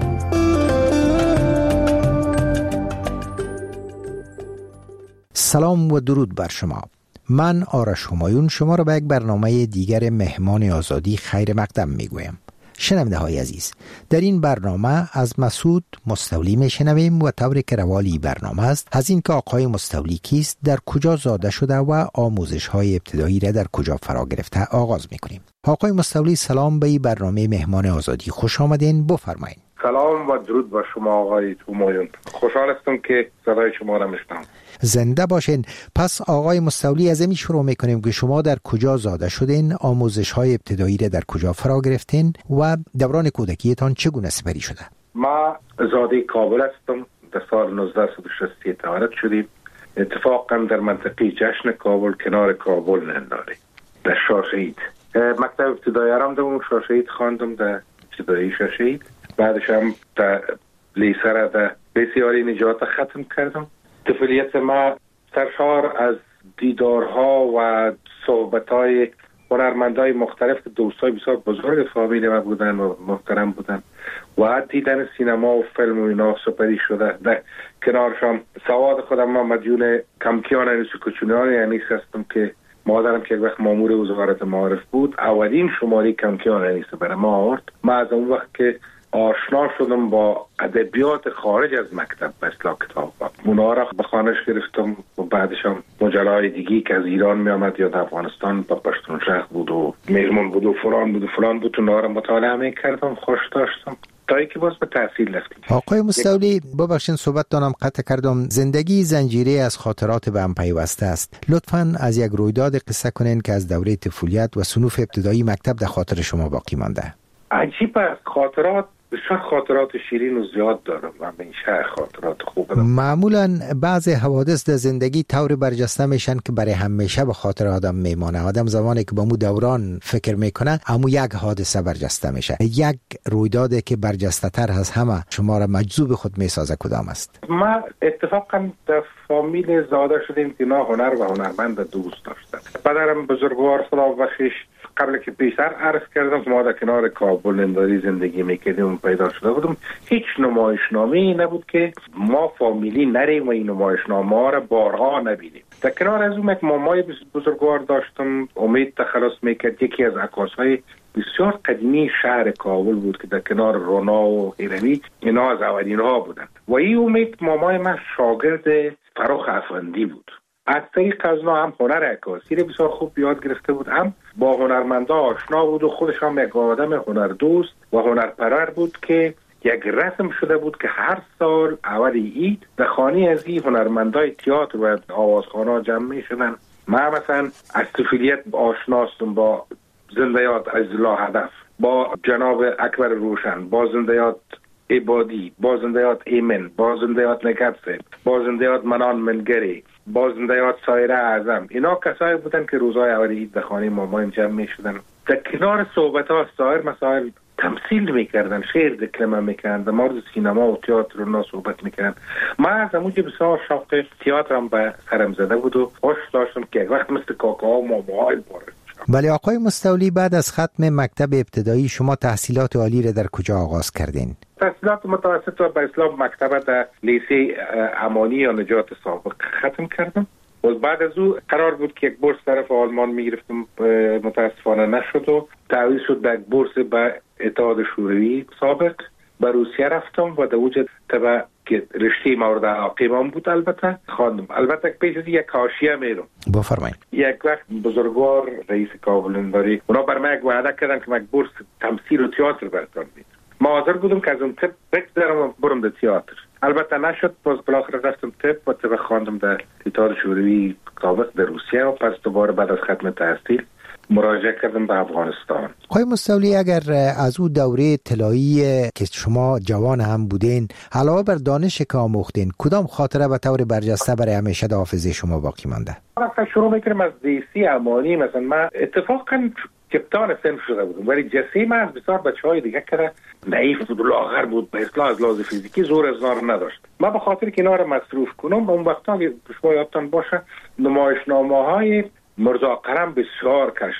سلام و درود بر شما. من آرش همایون شما را به یک برنامه دیگر مهمان آزادی خیر مقدم میگویم. شنونده های عزیز، در این برنامه از مسعود مستولی میشنویم و طوری که روالی برنامه است از این که آقای مستولی کیست، در کجا زاده شده و آموزش های ابتدایی را در کجا فرا گرفته آغاز میکنیم. آقای مستولی سلام به این برنامه مهمان آزادی، خوش آمدین، بفرمایید. سلام و درود بر شما آقای همایون، خوشحال هستم که صدای شما را میشنوم. زنده باشین. پس آقای مستولی از این شروع میکنیم که شما در کجا زاده شدین، آموزش های ابتدایی را در کجا فرا گرفتین و دوران کودکیتان چگونه سپری شده؟ ما زاده کابل هستم، در سال نوزده صد و شصت تولد شدیم، اتفاقا در منطقه جشن کابل کنار کابل ننداره در شاشهید. مکتب ابتدایی هم در اون شاشهید خواندم، در ابتدایی شاشهید. بعدش هم در لیسه را در بسیاری نجات ختم کردم. طفولیت ما سرشار از دیدارها و صحبتهای هنرمندای مختلف که دوستای بسیار بزرگ فامیل ما بودن و محترم بودن و دیدن سینما و فیلم و اینا سپری شده. در کنارشان سواد خودم ما مدیون کمکیان انیس کوچونیان انیس هستم که مادرم که یک وقت مامور وزارت معارف بود اولین شماره کمکیان انیس برای ما آورد. ما از اون وقت که آشنا شدم با ادبیات خارج از مکتب به اصطلاح کتاب اونا را به خانش گرفتم و بعدش هم مجله‌های دیگی که از ایران می آمد یا در افغانستان با پشتون شهر بود و میرمون بود و فلان بود و فلان بود اونا را مطالعه می کردم، خوش داشتم تا اینکه باز به تحصیل رفتیم. آقای مستولی ببخشید صحبتتانم قطع کردم. زندگی زنجیره از خاطرات به هم پیوسته است. لطفاً از یک رویداد قصه کنین که از دوره طفولیت و صنوف ابتدایی مکتب در خاطر شما باقی مانده. عجیب است، خاطرات بسیار خاطرات شیرین و زیاد دارم و به این شهر خاطرات خوب دارم. معمولا بعض حوادث در زندگی طور برجسته میشن که برای همیشه به خاطر آدم میمانه. آدم زمانی که با مو دوران فکر میکنه امو یک حادثه برجسته میشه. یک رویدادی که برجسته تر از همه شما را مجذوب خود میسازه کدام است؟ ما اتفاقا در فامیل زاده شدیم که نه هنر و هنرمند دوست داشتن. پدرم بزرگوار خدا بخشش قبل که پیشتر عرض کردم که ما در کنار کابل ننداری زندگی میکردیم و پیدا شده بودم، هیچ نمایشنامه‌ای نبود که ما فامیلی نریم و این نمایشنامه ها را بارها نبینیم. در کنار از اون یک مامای بزرگوار داشتم، امید تخلص میکرد، یکی از عکاسهای بسیار قدیمی شهر کابل بود که در کنار رونا و هیروی اینا از اولین ها بودند و این امید مامای من شاگرد فروخ افندی بود. از طریق از اونا هم هنر عکاسی رو بسیار خوب یاد گرفته بود، هم با هنرمندا آشنا بود و خودش هم یک آدم هنر دوست و هنرپرور بود که یک رسم شده بود که هر سال اول عید در خانه از این هنرمندای تئاتر و آوازخوان‌ها جمع می‌شدن. من مثلا از طفولیت آشناستم با زنده یاد عزیزالله هدف، با جناب اکبر روشن، با زنده یاد عبادی، با زنده یاد ایمن، با زنده یاد نگبسه، با زنده یاد منان منگری، با زنده یاد سایره اعظم. اینا کسایی بودن که روزهای اول عید در خانه مامایم جمع می‌شدن. در کنار صحبت‌ها سایر مسائل تمثیل میکردن، شعر دکلمه میکردن، در مورد سینما و تئاتر اونا صحبت میکردن. من از اونجا بسیار شوق تئاترم به سرم زده بود و خوش داشتم که یک وقت مثل کاکا و ماماهای بارد. ولی آقای مستولی بعد از ختم مکتب ابتدایی شما تحصیلات عالی را در کجا آغاز کردین؟ تحصیلات متوسط و به اسلام مکتب در لیسه امانی یا نجات سابق ختم کردم و بعد از او قرار بود که یک بورس طرف آلمان میگرفتم، متاسفانه نشد و تعویض شد به یک بورس به اتحاد شوروی سابق. به روسیه رفتم و در اونجا طبعا که رشته مورد علاقه من بود البته خواندم. البته پیش از یک حاشیه میرم. بفرمایید. یک وقت بزرگوار رئیس کابل ننداری اونا بر من یک وعده کردن که من بورس تمثیل و تئاتر براتون میدم. ما حاضر بودم که از اون طب بگذرم برم در تئاتر. البته نشد، باز بالاخره رفتم طب و طب خواندم در اتحاد شوروی سابق در روسیه و پس دوباره بعد از ختم تحصیل مراجعه کردم به افغانستان. آقای مستولی اگر از او دوره طلایی که شما جوان هم بودین علاوه بر دانش که آموختین کدام خاطره به طور برجسته برای همیشه در حافظه شما باقی مانده؟ مثلا شروع میکنم از دیسی امانی. مثلا من اتفاقا کپتان سن شده بودم ولی جسه من از بسیار بچه های دیگه که نحیف بود و لاغر بود، به اصطلاح از لحاظ فیزیکی زور از نار نداشت. من به خاطر که اینا رو مصروف کنم اون وقتا اگه شما یادتان باشه نمایشنامه های مرزا کرم بسیار کش داشت.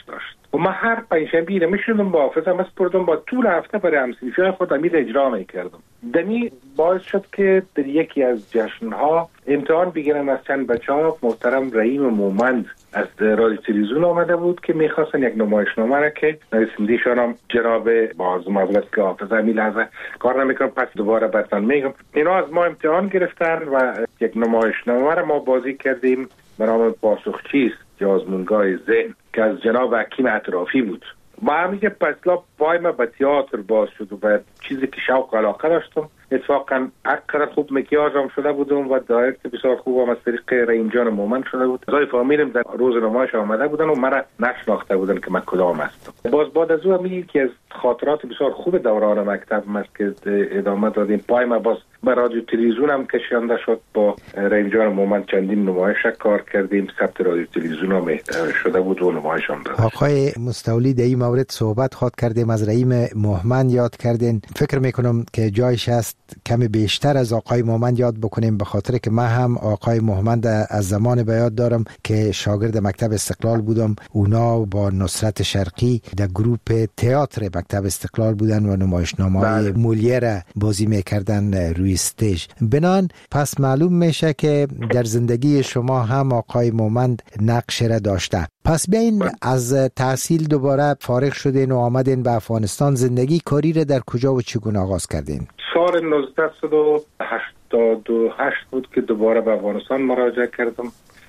و من هر پنجشنبه میشدم با حافظم اسپردم با طول هفته برای همسنفیان خود امید اجرا میکردم. دمی باعث شد که در یکی از جشنها امتحان بگیرن از چند بچه ها. محترم رحیم مومند از رادیو تلویزیون آمده بود که میخواستن یک نمایشنامه را که نویسنده‌شان هم جناب باز معذرت که حافظ همین لحظه کار نمیکنم پس دوباره براتون میگم. اینا از ما امتحان گرفتن و یک نمایشنامه را ما بازی کردیم به نام پاسخچیست یا آزمونگاه ذهن که از جناب حکیم اطرافی بود. با همین پسلا پای ما به تئاتر باز شد و چیزی که شوق علاقه داشتم. اتفاقا اقرا خوب مکیاج هم شده بودم و دایرکت بسیار خوب هم از طریق رحیم جان مومن شده بود. زای فامیلم در روز نمایش آمده بودن و مرا نشناخته بودن که من کدام هستم. باز بعد از او هم که از خاطرات بسیار خوب دوران مکتب است که ادامه دادیم. پای ما باز به رادیو تلویزیون هم کشانده شد. با رحیم جان مومن چندین نمایش کار کردیم. ثبت رادیو تلویزیون هم شده بود و نمایش هم داشت. آقای مستولی در این مورد صحبت خواهد کردیم. از رحیم مومن یاد کردین. فکر میکنم که جایش است کمی بیشتر از آقای مومند یاد بکنیم، به خاطر که من هم آقای مومند از زمان به یاد دارم که شاگرد مکتب استقلال بودم. اونا با نصرت شرقی در گروپ تئاتر مکتب استقلال بودن و نمایشنامه‌های مولیر بازی میکردن روی استیج. بنان پس معلوم میشه که در زندگی شما هم آقای مومند نقش را داشته. پس بیاین از تحصیل دوباره فارغ شدین و آمدین به افغانستان. زندگی کاری را در کجا و چگونه آغاز کردین؟ سال نوزده و هشتاد و هشت بود که دوباره به افغانستان مراجعه کردم.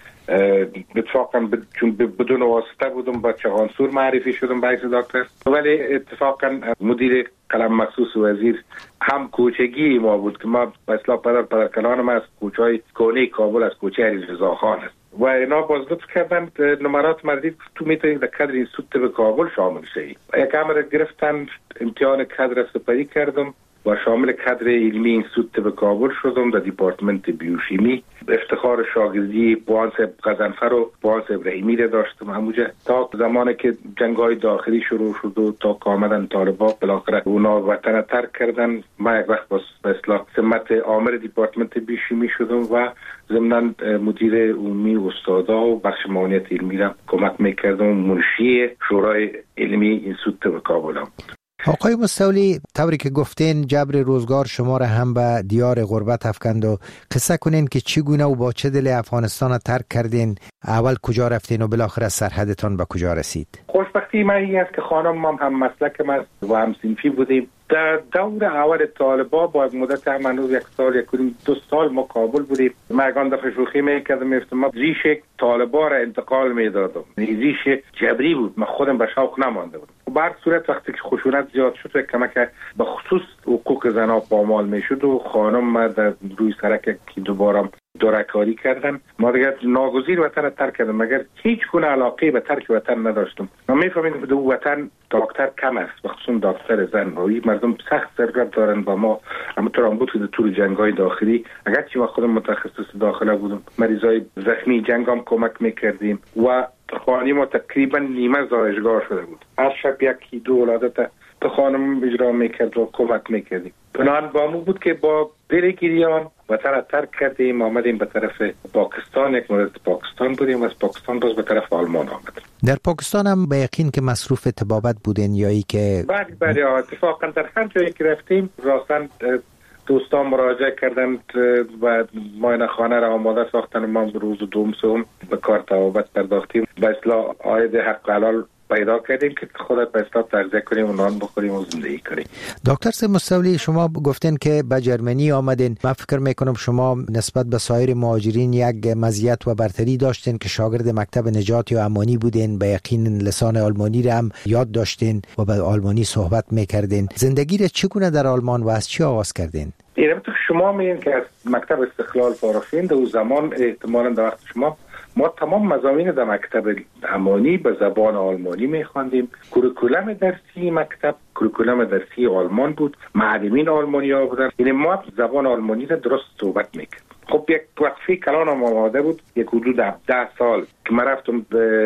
اتفاقا چون بدون واسطه بودم با چغانسور معرفی شدم به حیث دکتر، ولی اتفاقا مدیر قلم مخصوص وزیر هم کوچگی ما بود که ما به اصطلاح پدر پدر کلانم از کوچه‌های کونه کابل از کوچه علیرضا خان است و اینا باز لطف کردن نمرات مردید تو میتونید در کادر اینستیتوت به کابل شامل شید. یک امر گرفتن امتحان کادر سپری کردم و شامل کادر علمی اینستیتوت به کابل شدم در دیپارتمنت بیوشیمی. افتخار شاگردی بوان صاحب غضنفر و بوان صاحب رحیمی را داشتم همونجا تا زمانی که جنگ‌های داخلی شروع شد و تا که آمدن طالبان بالاخره اونا وطن ترک کردن. من یک وقت با اصطلاح سمت عامل دیپارتمنت بیوشیمی شدم و ضمن مدیر عمومی استادا و بخش معاونیت علمی را کمک میکردم. منشی شورای علمی اینستیتوت به کابل هم. آقای مستولی، طوری که گفتین جبر روزگار شما را هم به دیار غربت افکند و قصه کنین که چگونه و با چه دل افغانستان ترک کردین، اول کجا رفتین و بالاخره سرحدتان به کجا رسید؟ خوشبختی من این است که خانم هم هم مسلک من و هم صنفی بودیم. در دور اول طالبا با مدت هنوز یک سال یک دو سال ما کابل بودیم. من اگان دفعه شوخی میکردم میفتم ما ریش طالبا را انتقال میدادم. ریش جبری بود، من خودم به شوق نمانده بودم. و بر صورت وقتی که خشونت زیاد شد و کمک به خصوص حقوق زنها پامال میشد و خانم ما در روی سرک که دوباره دورکاری کردن، ما دیگه ناگزیر وطن ترک کردم مگر هیچ گونه علاقه به ترک وطن نداشتم. ما میفهمیم که دو وطن دکتر کم است، بخصوص دکتر زن روی مردم سخت ضرورت دارن با ما. همونطور هم بود که در طول جنگ‌های داخلی اگرچه ما خودم متخصص داخله بودم مریضای زخمی جنگ هم کمک میکردیم و خانه ما تقریبا نیمه زایشگاه شده بود. هر شب یکی دو ولادت تو خانم اجرا میکرد و کمک میکردیم. بنان با مو بود که با دل گریان وطن ترک کردیم آمدیم به طرف پاکستان. یک مدت پاکستان بودیم، از پاکستان باز به طرف آلمان آمدیم. در پاکستان هم به یقین که مصروف طبابت بودین یا ای که بله بله اتفاقا در هر جایی که رفتیم راستن دوستان مراجعه کردند و معاینه خانه را آماده ساختن و ما روز دوم سوم به کار طبابت پرداختیم. به اصطلاح عاید حق حلال پیدا کردیم که خودت به اصطلاح تغذیه کنیم و نان بخوریم و زندگی کنیم. دکتر صاحب مستولی، شما گفتین که به جرمنی آمدین. من فکر میکنم شما نسبت به سایر مهاجرین یک مزیت و برتری داشتین که شاگرد مکتب نجات یا امانی بودین. به یقین لسان آلمانی را هم یاد داشتین و به آلمانی صحبت میکردین. زندگی را چگونه در آلمان و از چی آغاز کردین؟ البته شما میگین که از مکتب استقلال فارغ شدین، در زمان احتمالاً در وقت شما ما تمام مضامین در مکتب امانی به زبان آلمانی میخواندیم. کوریکولم درسی مکتب کوریکولم درسی آلمان بود، معلمین آلمانی ها بودن، یعنی ما زبان آلمانی را درست صحبت میکرد. خب یک وقفه کلان هم آماده بود، یک حدود ده سال که من رفتم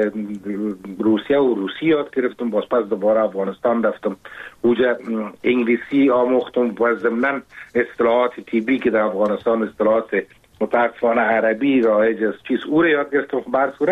روسیه و روسی یاد گرفتم، باز پس دوباره افغانستان رفتم اونجا انگلیسی آموختم و ضمناً اصطلاحات طبی که در افغانستان اصطلاحات متاسفانه عربی رایج است چیز او را یاد گرفتم. بر صورت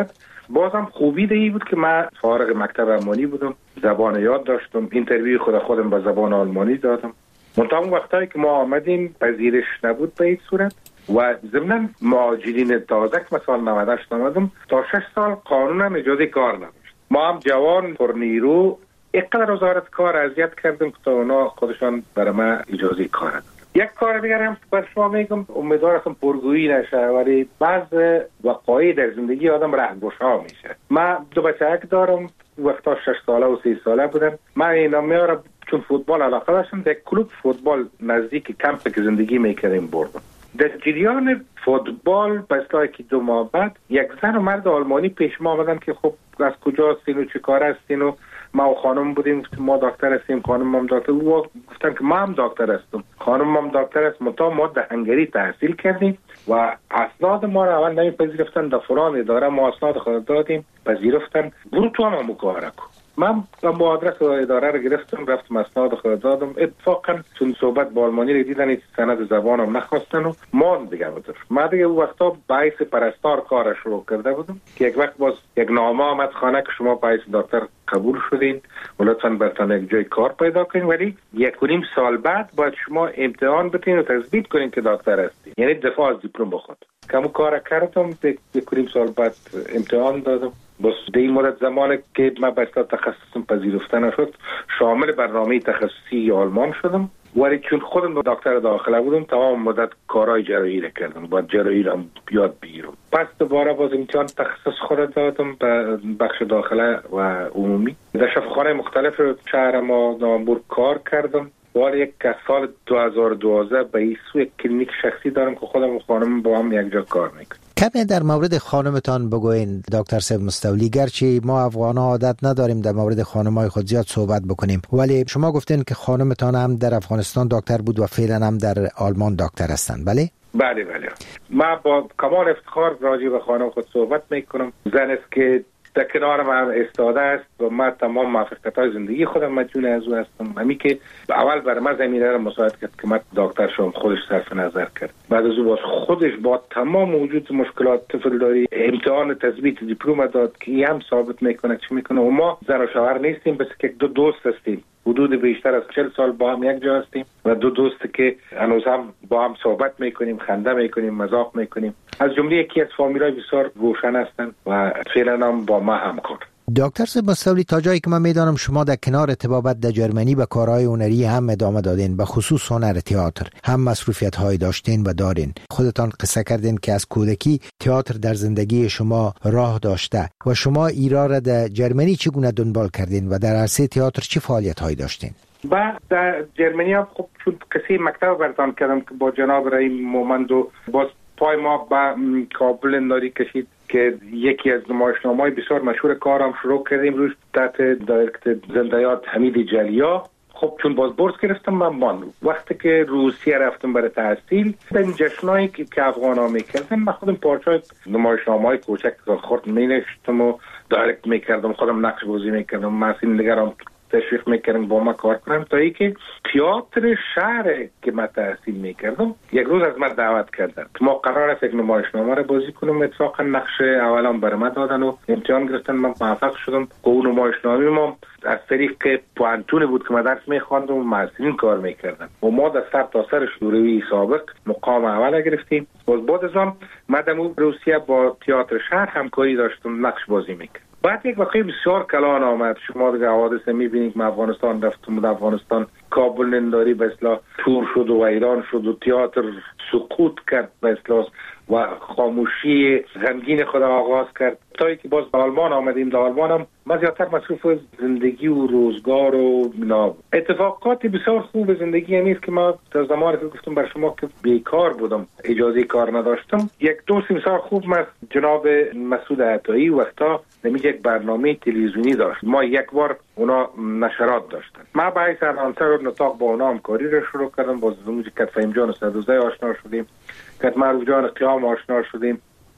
بازم خوبی دیگه بود که من فارغ مکتب آلمانی بودم، زبان یاد داشتم، اینترویو خود خودم با زبان آلمانی دادم. منتها اون وقتایی که ما آمدیم پذیرش نبود به این صورت و ضمن مهاجرین تازه که مثلا نود و هشت آمدم تا شش سال قانون هم اجازه کار نداشت. ما هم جوان پر نیرو اینقدر وزارت کار اذیت کردیم که تا اونا خودشان برای ما اجازه کار دادن. یک کار دیگر هم بر شما میگم، امیدوارم پرگویی نشه، ولی بعض وقایع در زندگی آدم رهگشا میشه. من دو بچه‌ک دارم، وقتا شش ساله و سی ساله بودن. من اینا میارم چون فوتبال علاقه داشتم، در کلوب فوتبال نزدیک کمپ که زندگی میکردیم بردم. در جریان فوتبال پس که دو ماه بعد یک زن و مرد آلمانی پیش ما آمدن که خب از کجا هستین و چه کار هستین و ما و خانم بودیم، ما دکتر هستیم، خانم هم دکتر. و گفتن که ما هم دکتر هستم، خانم هم دکتر است، متا ما در هنگری تحصیل کردیم و اسناد ما را اول نمیپذیرفتن. در فلان اداره ما اسناد خود دادیم، پذیرفتن، برو تو هم همو کار کن. من با آدرس اداره رو گرفتم، رفتم اسناد خود دادم. اتفاقا چون صحبت با آلمانی رو دیدن، سند زبانم نخواستن و ما دیگه بودم. ما دیگه اون وقتا باعث پرستار کارش رو کرده بودم که یک وقت باز یک نامه آمد خانه که شما باعث دکتر قبول شدین و لطفاً برتان یک جای کار پیدا کنین، ولی یک و نیم سال بعد باید شما امتحان بتین و تثبیت کنین که دکتر هستین، یعنی دفاع از دیپلم بخود. کمو کار کردم، یک و نیم سال بعد امتحان دادم. بس دی مدت زمانی که من بسیار تخصصم پذیرفته نشد، شامل برنامه تخصصی آلمان شدم، ولی چون خودم دکتر داخله بودم تمام مدت کارهای جراحی را کردم، باید جراحی را یاد بگیرم. پس دوباره باز امتحان تخصص خود دادم به بخش داخله و عمومی. در شفاخانه مختلف شهر ما نامبور کار کردم. ولی یک سال دو هزار و دوازده به این سو یک کلینیک شخصی دارم که خودم و خانم با هم یک جا کار میکنیم. کمی در مورد خانمتان بگوین دکتر صاحب مستولی. گرچه ما افغان‌ها عادت نداریم در مورد خانم‌های خود زیاد صحبت بکنیم، ولی شما گفتین که خانمتان هم در افغانستان دکتر بود و فعلا هم در آلمان دکتر هستند، بله؟ بله بله. من با کمال افتخار راجع به خانم خود صحبت میکنم. زن است که در کنار من استاده است و من تمام موفقیت‌های زندگی خودم مدیون از او هستم. همین که اول برای من زمینه را مساعد کرد که من دکتر شدم، خودش صرف نظر کرد. بعد از او باز خودش با تمام وجود مشکلات طفل داری امتحان تثبیت دیپلم داد که این هم ثابت میکنه چی میکنه. و ما زن و شوهر نیستیم، بس که دو دوست هستیم، حدود بیشتر از چهل سال با هم یک جا هستیم و دو دوست که هنوز هم با هم صحبت میکنیم، خنده میکنیم، مزاح میکنیم. از جمله یکی از فامیلای بسیار روشن هستند و فعلا هم با ما همکار. دکتر صاحب مستولی، تا جایی که من میدانم شما در کنار طبابت در جرمنی به کارهای هنری هم ادامه دادین، به خصوص هنر تئاتر هم مصروفیت های داشتین و دارین. خودتان قصه کردین که از کودکی تئاتر در زندگی شما راه داشته و شما ایرا را در جرمنی چگونه دنبال کردین و در عرصه تئاتر چه فعالیت هایی داشتین؟ بعد در جرمنی هم خب چون کسی مکتب برتان کردم که با جناب رئیم مومند و باز پای ما به کابل انداری کشید که یکی از نمایشنامه‌های بسیار مشهور کارم شروع کردیم روش تحت دایرکت زنده‌یاد حمید جلیا. خب چون باز بورس گرفتم من ماندم. وقتی که روسیه رفتم برای تحصیل، این جشنایی که, که افغان‌ها میکردن من خودم پارچه‌های نمایشنامه‌های کوچک خورد مینوشتم و دایرکت میکردم، خودم نقش بازی میکردم، مسئول نگران تشویق میکردم با ما کار کنم، تا ای که تئاتر شهر که من تحصیل میکردم یک روز از من دعوت کردن که ما قرار است یک نمایشنامه را بازی کنم. اتفاقا نقش اولام برای من دادن و امتحان گرفتن، من موفق شدم. اون نمایشنامه ما از طریق که پوانتون بود که من درس میخواندم و مسئولین کار میکردن و ما در سر تا سر شوروی سابق مقام اول گرفتیم. باز بعد از آن من در روسیه با تئاتر شهر همکاری داشتم، نقش بازی میکردم. بعد یک واقعی بسیار کلان آمد. شما دیگه حوادث میبینید که افغانستان رفتم و افغانستان کابل ننداری به اصطلاح تور شد و ایران شد و تئاتر سقوط کرد به اصطلاح و خاموشی غمگین خود آغاز کرد تا اینکه باز به آلمان آمدیم. در آلمان هم من زیادتر مصروف زندگی و روزگار و اینا. اتفاقات بسیار خوب زندگی نیست که ما در زمانی که گفتم بر شما که بیکار بودم، اجازه کار نداشتم، یک دوست بسیار خوب من جناب مسعود عطایی وقتا نمیشه یک برنامه تلویزیونی داشت. ما یک بار اونا نشرات داشتن، من باعث انانسر و نطاق با اونا همکاری رو شروع کردم. باز زمانی که فهیم جان صدوزه آشنا شدیم، که معروف جان قیام آشنا شدیم.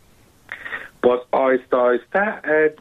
باز آهسته آهسته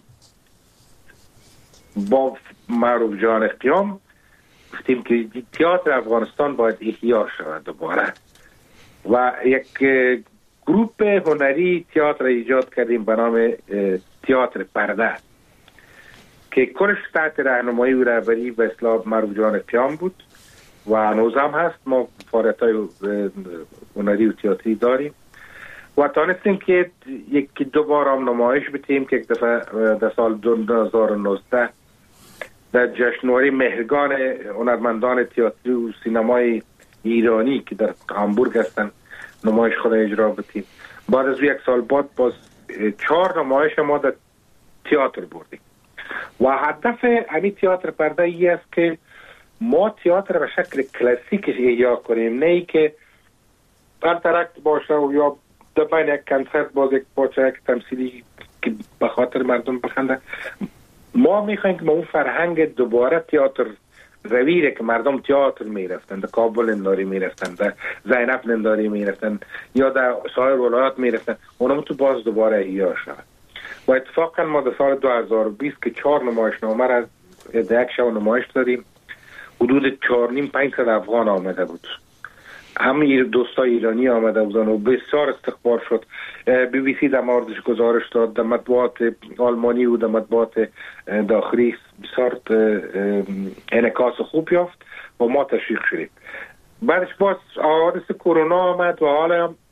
با معروف جان قیام گفتیم که تئاتر افغانستان باید احیا شود دوباره و یک گروپ هنری تئاتر ایجاد کردیم به نام تئاتر پرده که کلش تحت راهنمایی و رهبری به اصطلاح معروف جان پیام بود و هنوز هم هست. ما فعالیت‌های هنری و تئاتری داریم و تانستیم که یکی دو بار هم نمایش بتیم که یک دفعه در سال دو هزار و نوزده در جشنواره مهرگان هنرمندان تئاتری و سینمای ایرانی که در هامبورگ هستن نمایش خود اجرا بتیم. بعد از یک سال بعد باز چهار نمایش ما در تئاتر بردیم و هدف همین تئاتر پرده ای است که ما تئاتر به شکل کلاسیکش احیا کنیم، نه ای که انترکت باشه و یا در بین یک کنسرت باز یک پارچه یک تمثیلی که به خاطر مردم بخنده. ما میخوایم که ما اون فرهنگ دوباره تئاتر رویره که مردم تئاتر میرفتن، در کابل انداری میرفتن، در زینب انداری میرفتن یا در سایر ولایات میرفتن، اونم تو باز دوباره احیا شود. و اتفاقا ما در سال دو هزار و بیست که چهار نمایشنامه را در یک شب نمایش داریم، حدود چهار نیم پنج صد افغان آمده بود، همه دوستای ایرانی آمده بودن و بسیار استقبال شد. بی بی سی در موردش گزارش داد، در مطبوعات آلمانی و در مطبوعات داخلی بسیار انعکاس خوب یافت و ما تشویق شدیم. بعدش باز حادث کرونا آمد و حالا هم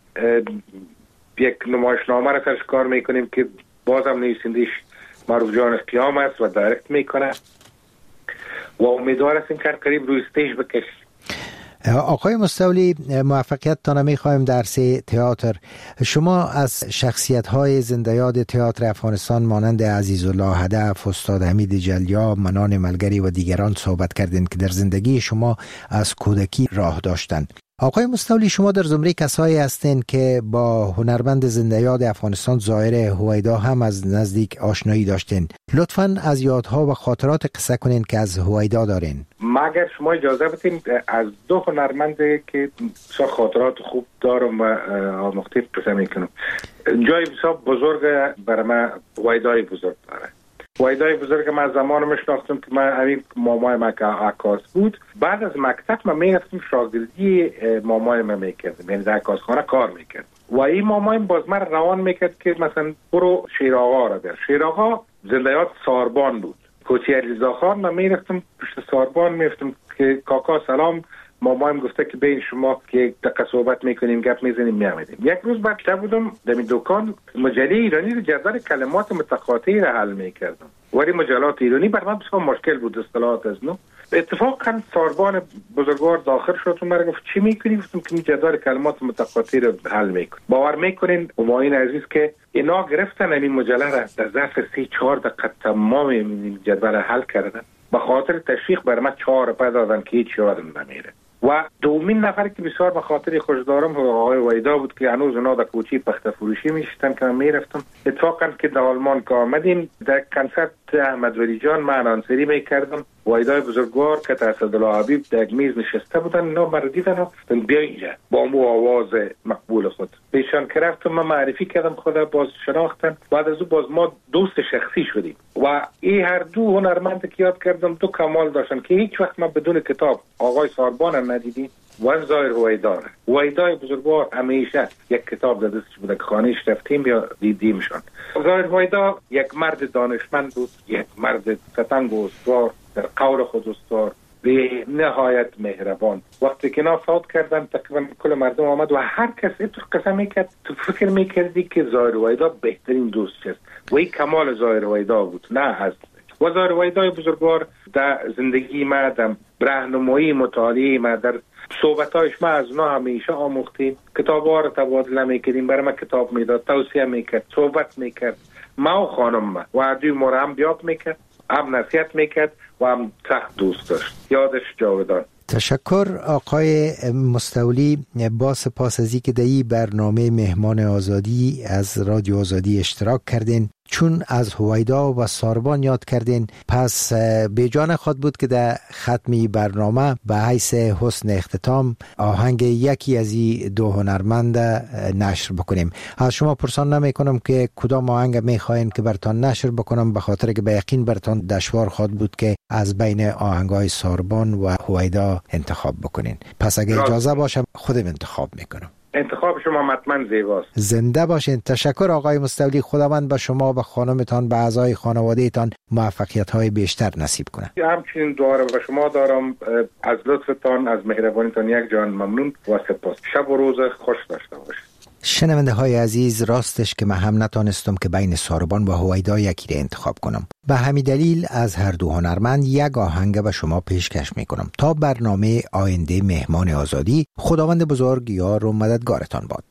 یک نمایشنامه را سرش کار میکنیم که باز هم نویسندش معروف جان قیام است و دایرکت میکنه و امیدوار هستیم که قریب روی استیج بکشیم. آقای مستولی، موفقیت تانه میخوایم در سه تئاتر. شما از شخصیت های زنده یاد تئاتر افغانستان مانند عزیزالله هدف، استاد حمید جلیا، منان ملگری و دیگران صحبت کردین که در زندگی شما از کودکی راه داشتند. آقای مستولی، شما در زمره کسایی هستین که با هنرمند زنده یاد افغانستان ظاهر هویدا هم از نزدیک آشنایی داشتین. لطفاً از یادها و خاطرات قصه کنین که از هویدا دارین. مگر شما اجازه بدین از دو هنرمند که خاطرات خوب دارم و آموخته قصه میکنم. جای بسیار بزرگ برای من هویدای بزرگ داره. هویدای بزرگ من زمان میشناختم که من همین مامای من که عکاس بود. بعد از مکتب من میرفتم شاگردی مامای من میکردم، یعنی در عکاسخانه کار میکرد و این مامای باز من روان میکرد که مثلا برو شیراغا را بر. شیراغا زندیات ساربان بود. کوچی علیزا خان من میرفتم پشت ساربان میرفتم که کاکا سلام، مامایم گفته که بین شما که دقیقه صحبت میکنیم گپ میزنیم میامدیم. یک روز بعد بودم در این دکان مجله ایرانی رو جدول کلمات متقاطعی را حل میکردم، ولی مجلات ایرانی بر من بسیار مشکل بود اصطلاحات از نو. اتفاقا ساربان بزرگوار داخل شد و مرا گفت چی میکنی؟ گفتم که جدول کلمات متقاطعی رو حل میکنم. باور میکنین همایون عزیز که اینا گرفتن این مجله را در ظرف سی چهار دقیقه تمام این جدول حل کردن. به خاطر تشویق بر من چهار روپیه دادن که هیچ یادم نمیره. و دومین نفر که بسیار به خاطر خوش دارم آقای وحیدا بود که هنوز اونا در کوچی پخته فروشی میشتن که من میرفتم. اتفاقا که در آلمان که آمدیم در کنسرت احمد ولی جان من آنسری میکردم. وحیدای بزرگوار که اسدالله حبیب در میز نشسته بودن، اینا مرا دیدن و بیا اینجا با مو آواز مقبول خود پیشان که رفتم، من معرفی کردم خدا، باز شناختن. بعد از او باز ما دوست شخصی شدیم و این هر دو هنرمند که یاد کردم دو کمال داشتن که هیچ وقت من بدون کتاب آقای ساربان ندیدیم و ظاهر هویدا. هویدای بزرگوار همیشه یک کتاب در دستش بوده که خانه‌اش رفتیم یا دیدیمشان. ظاهر هویدا یک مرد دانشمند بود، یک مرد ستنگ و استوار، در قول خود استوار، به نهایت مهربان. وقتی که اینا فوت کردن تقریبا کل مردم آمد و هر کسی تو قسم میکرد، تو فکر میکردی که ظاهر هویدا بهترین دوست است و این کمال ظاهر هویدا بود، نه هست. و ظاهر هویدای بزرگوار در زندگی ما، در راهنمایی مطالعه ما، در صحبتایش ما از اونا همیشه آموختیم. کتاب‌ها رو تبادله میکردیم، برای ما کتاب میداد، توصیه میکرد، صحبت میکرد. ما و خانم ما و دوی ما رو هم بیاد میکرد، هم نصیحت میکرد و هم سخت دوست داشت. یادش جاودان. تشکر آقای مستولی، با سپاس از اینکه در این برنامه مهمان آزادی از رادیو آزادی اشتراک کردین. چون از هویدا و ساربان یاد کردین، پس به جان خود بود که در ختمی برنامه به حیث حسن اختتام آهنگ یکی از این دو هنرمند نشر بکنیم. از شما پرسان نمی کنم که کدام آهنگ می خواهید که برتان نشر بکنم، به خاطر که به یقین برتان دشوار خواهد بود که از بین آهنگای ساربان و هویدا انتخاب بکنین. پس اگه اجازه باشه خودم انتخاب میکنم. انتخاب شما حتما زیباست. زنده باشین. تشکر آقای مستولی. خداوند به شما و خانمتان به اعضای خانواده تان موفقیت های بیشتر نصیب کنه. همچنین دعا را به شما دارم. از لطفتان، از مهربانیتان یک جان ممنون و سپاس. شب و روز خوش داشته باشید. شنونده های عزیز، راستش که من هم نتانستم که بین ساربان و هویدا یکی را انتخاب کنم. به همین دلیل از هر دو هنرمند یک آهنگ به شما پیشکش می کنم تا برنامه آینده مهمان آزادی. خداوند بزرگ یار و مددگارتان باد.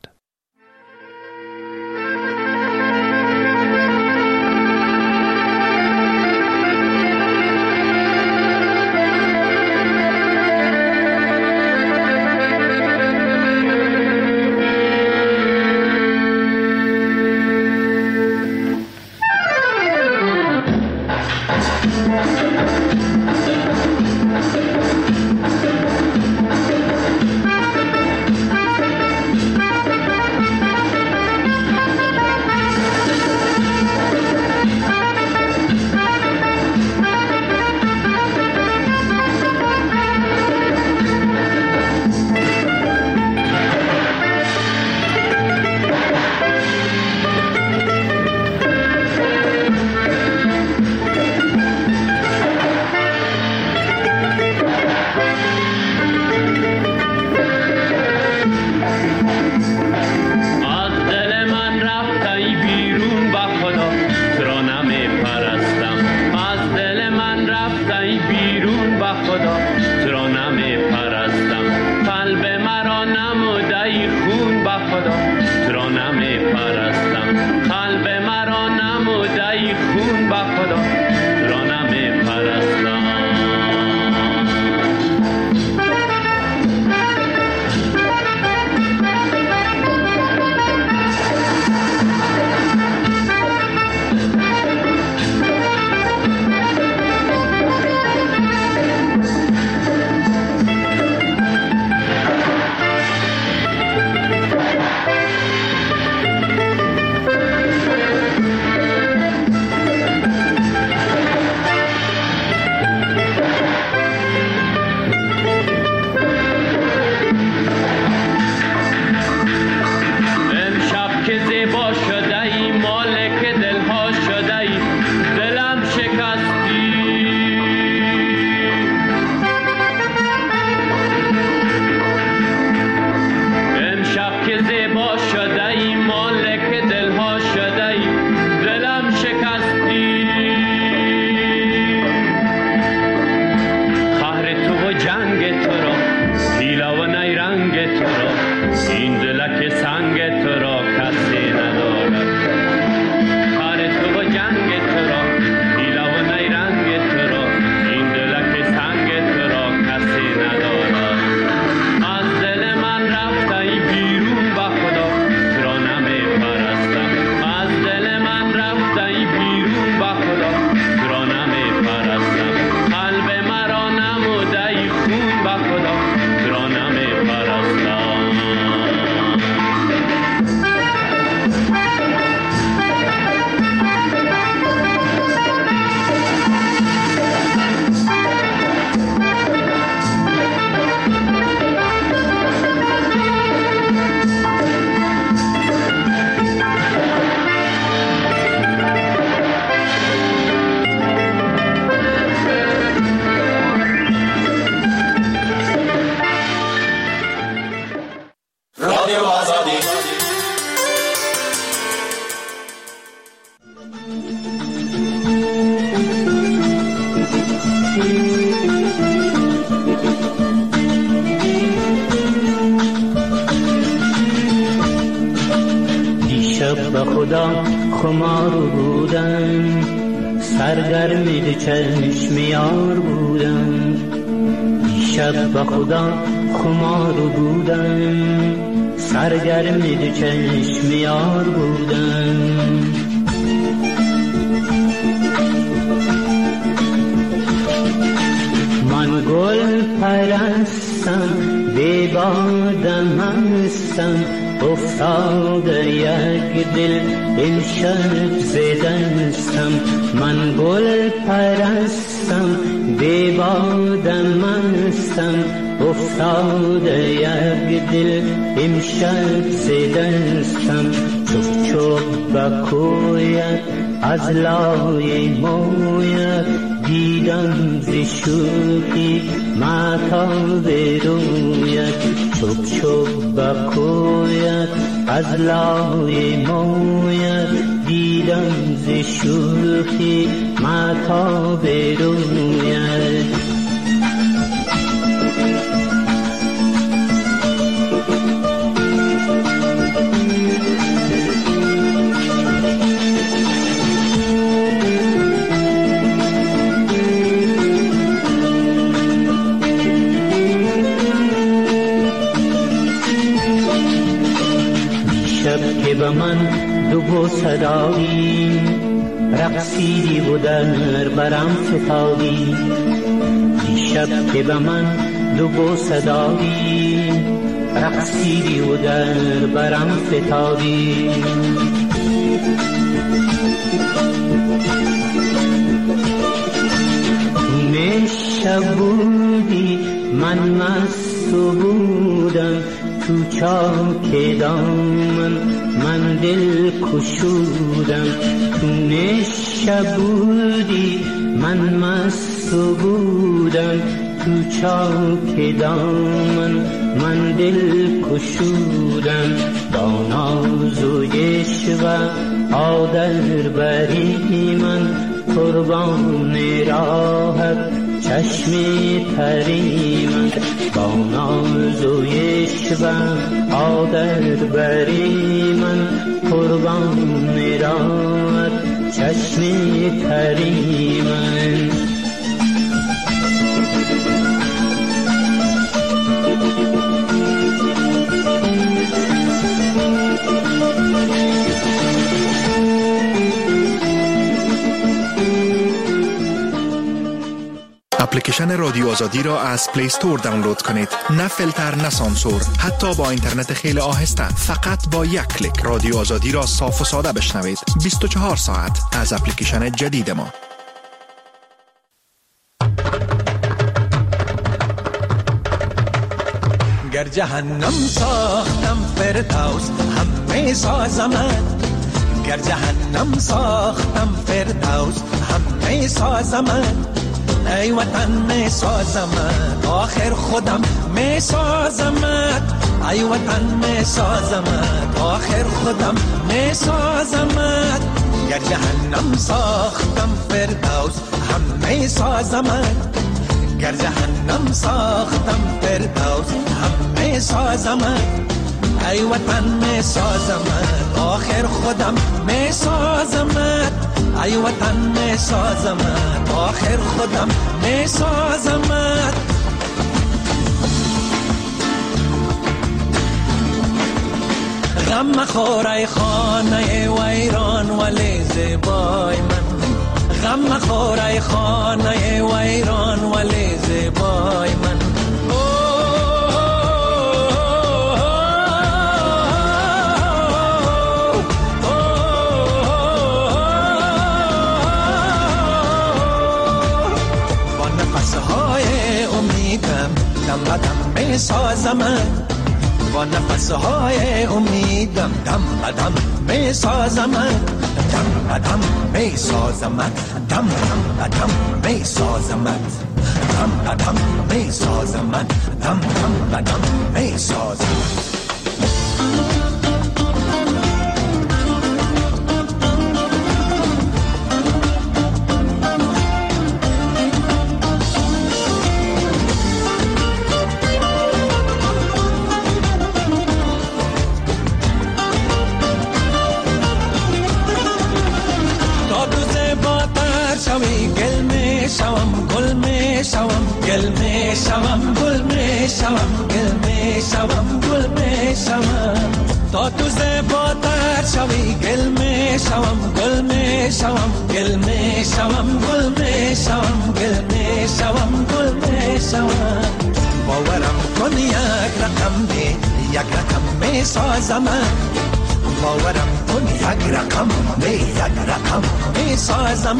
خدا خمار بودم، سرگرم چشم یار بودم. دیشب به خدا خمار بودم، سرگرم چشم یار بودم. من گل پرستم، بی بادم هستم، افتاده یک دل این شب زدنستم. من گل پرستم، بی بادم هستم، افتاده افتاد یک دل امشب زدستم چوب چوب با کویت از لای مویت دیدم ز شوقی ماتاب رویت چوب چوب با کویت از لای مویت دیدم ز شوقی ماتاب رویت به من دو بو صدایی رقصیدی و در برم فتادی دیشب که به من دو بو صدایی رقصیدی و در برم فتادی نشب بودی من مست بودم تو چاک دامن من دل کشودم تو نشب بودی من مست بودم تو چاک دامن من دل کشودم با ناز و عشق آدر بری من قربان راهت چشم تری من با ناز و عشق آدر بری من قربان راهت چشم تری من اپلیکیشن رادیو آزادی را از پلی استور دانلود کنید. نه فیلتر نه سانسور، حتی با اینترنت خیلی آهسته. فقط با یک کلیک رادیو آزادی را صاف و ساده بشنوید. بیست و چهار ساعت از اپلیکیشن جدید ما. گر جهنم ساختم فردوس همه سازم، گر جهنم ساختم فردوس همه سازم، ای وطن می سازمت آخر خودم می سازمت، ای وطن می سازمت آخر خودم می سازمت، گر جهنم ساختم فردوس همه سازمت، گر جهنم ساختم فردوس همه سازمت، ای وطن می سازمت آخر خودم می سازمت، ای وطن می سازمت آخر خودم می سازمت. غم مخور ای خانه ویران ولی زیبای من، غم مخور ای خانه ویران ولی زیبای من، دم بدم می سازمت با نفسهای امیدم، دم بدم می سازمت، دم بدم می سازمت، دم بدم می سازمت، دم بدم می سازمت، دم بدم می سازمت. گل می شوم گل می شوم گل می شوم گل می شوم تا تو زیباتر شوی، گل می شوم گل می شوم گل می شوم گل می شوم گل می شوم گل می شوم. باورم کن یک رقم دی یک رقم می سازم، باورم کن یک رقم دی یک رقم می سازم،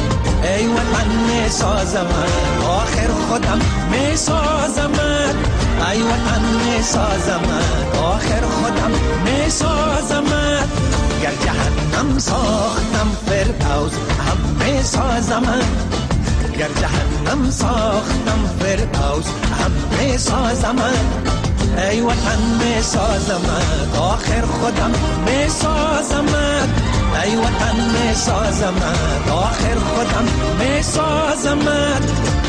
ای وطن می سازم آخر خودم می سازم، ای وطن می سازمت آخر خودم می سازمت گر جهنم ساختم فردوس هم می سازمت گر جهنم ساختم فردوس هم می سازمت ای وطن می سازمت آخر خودم می سازمت ای وطن می سازمت آخر خودم می سازمت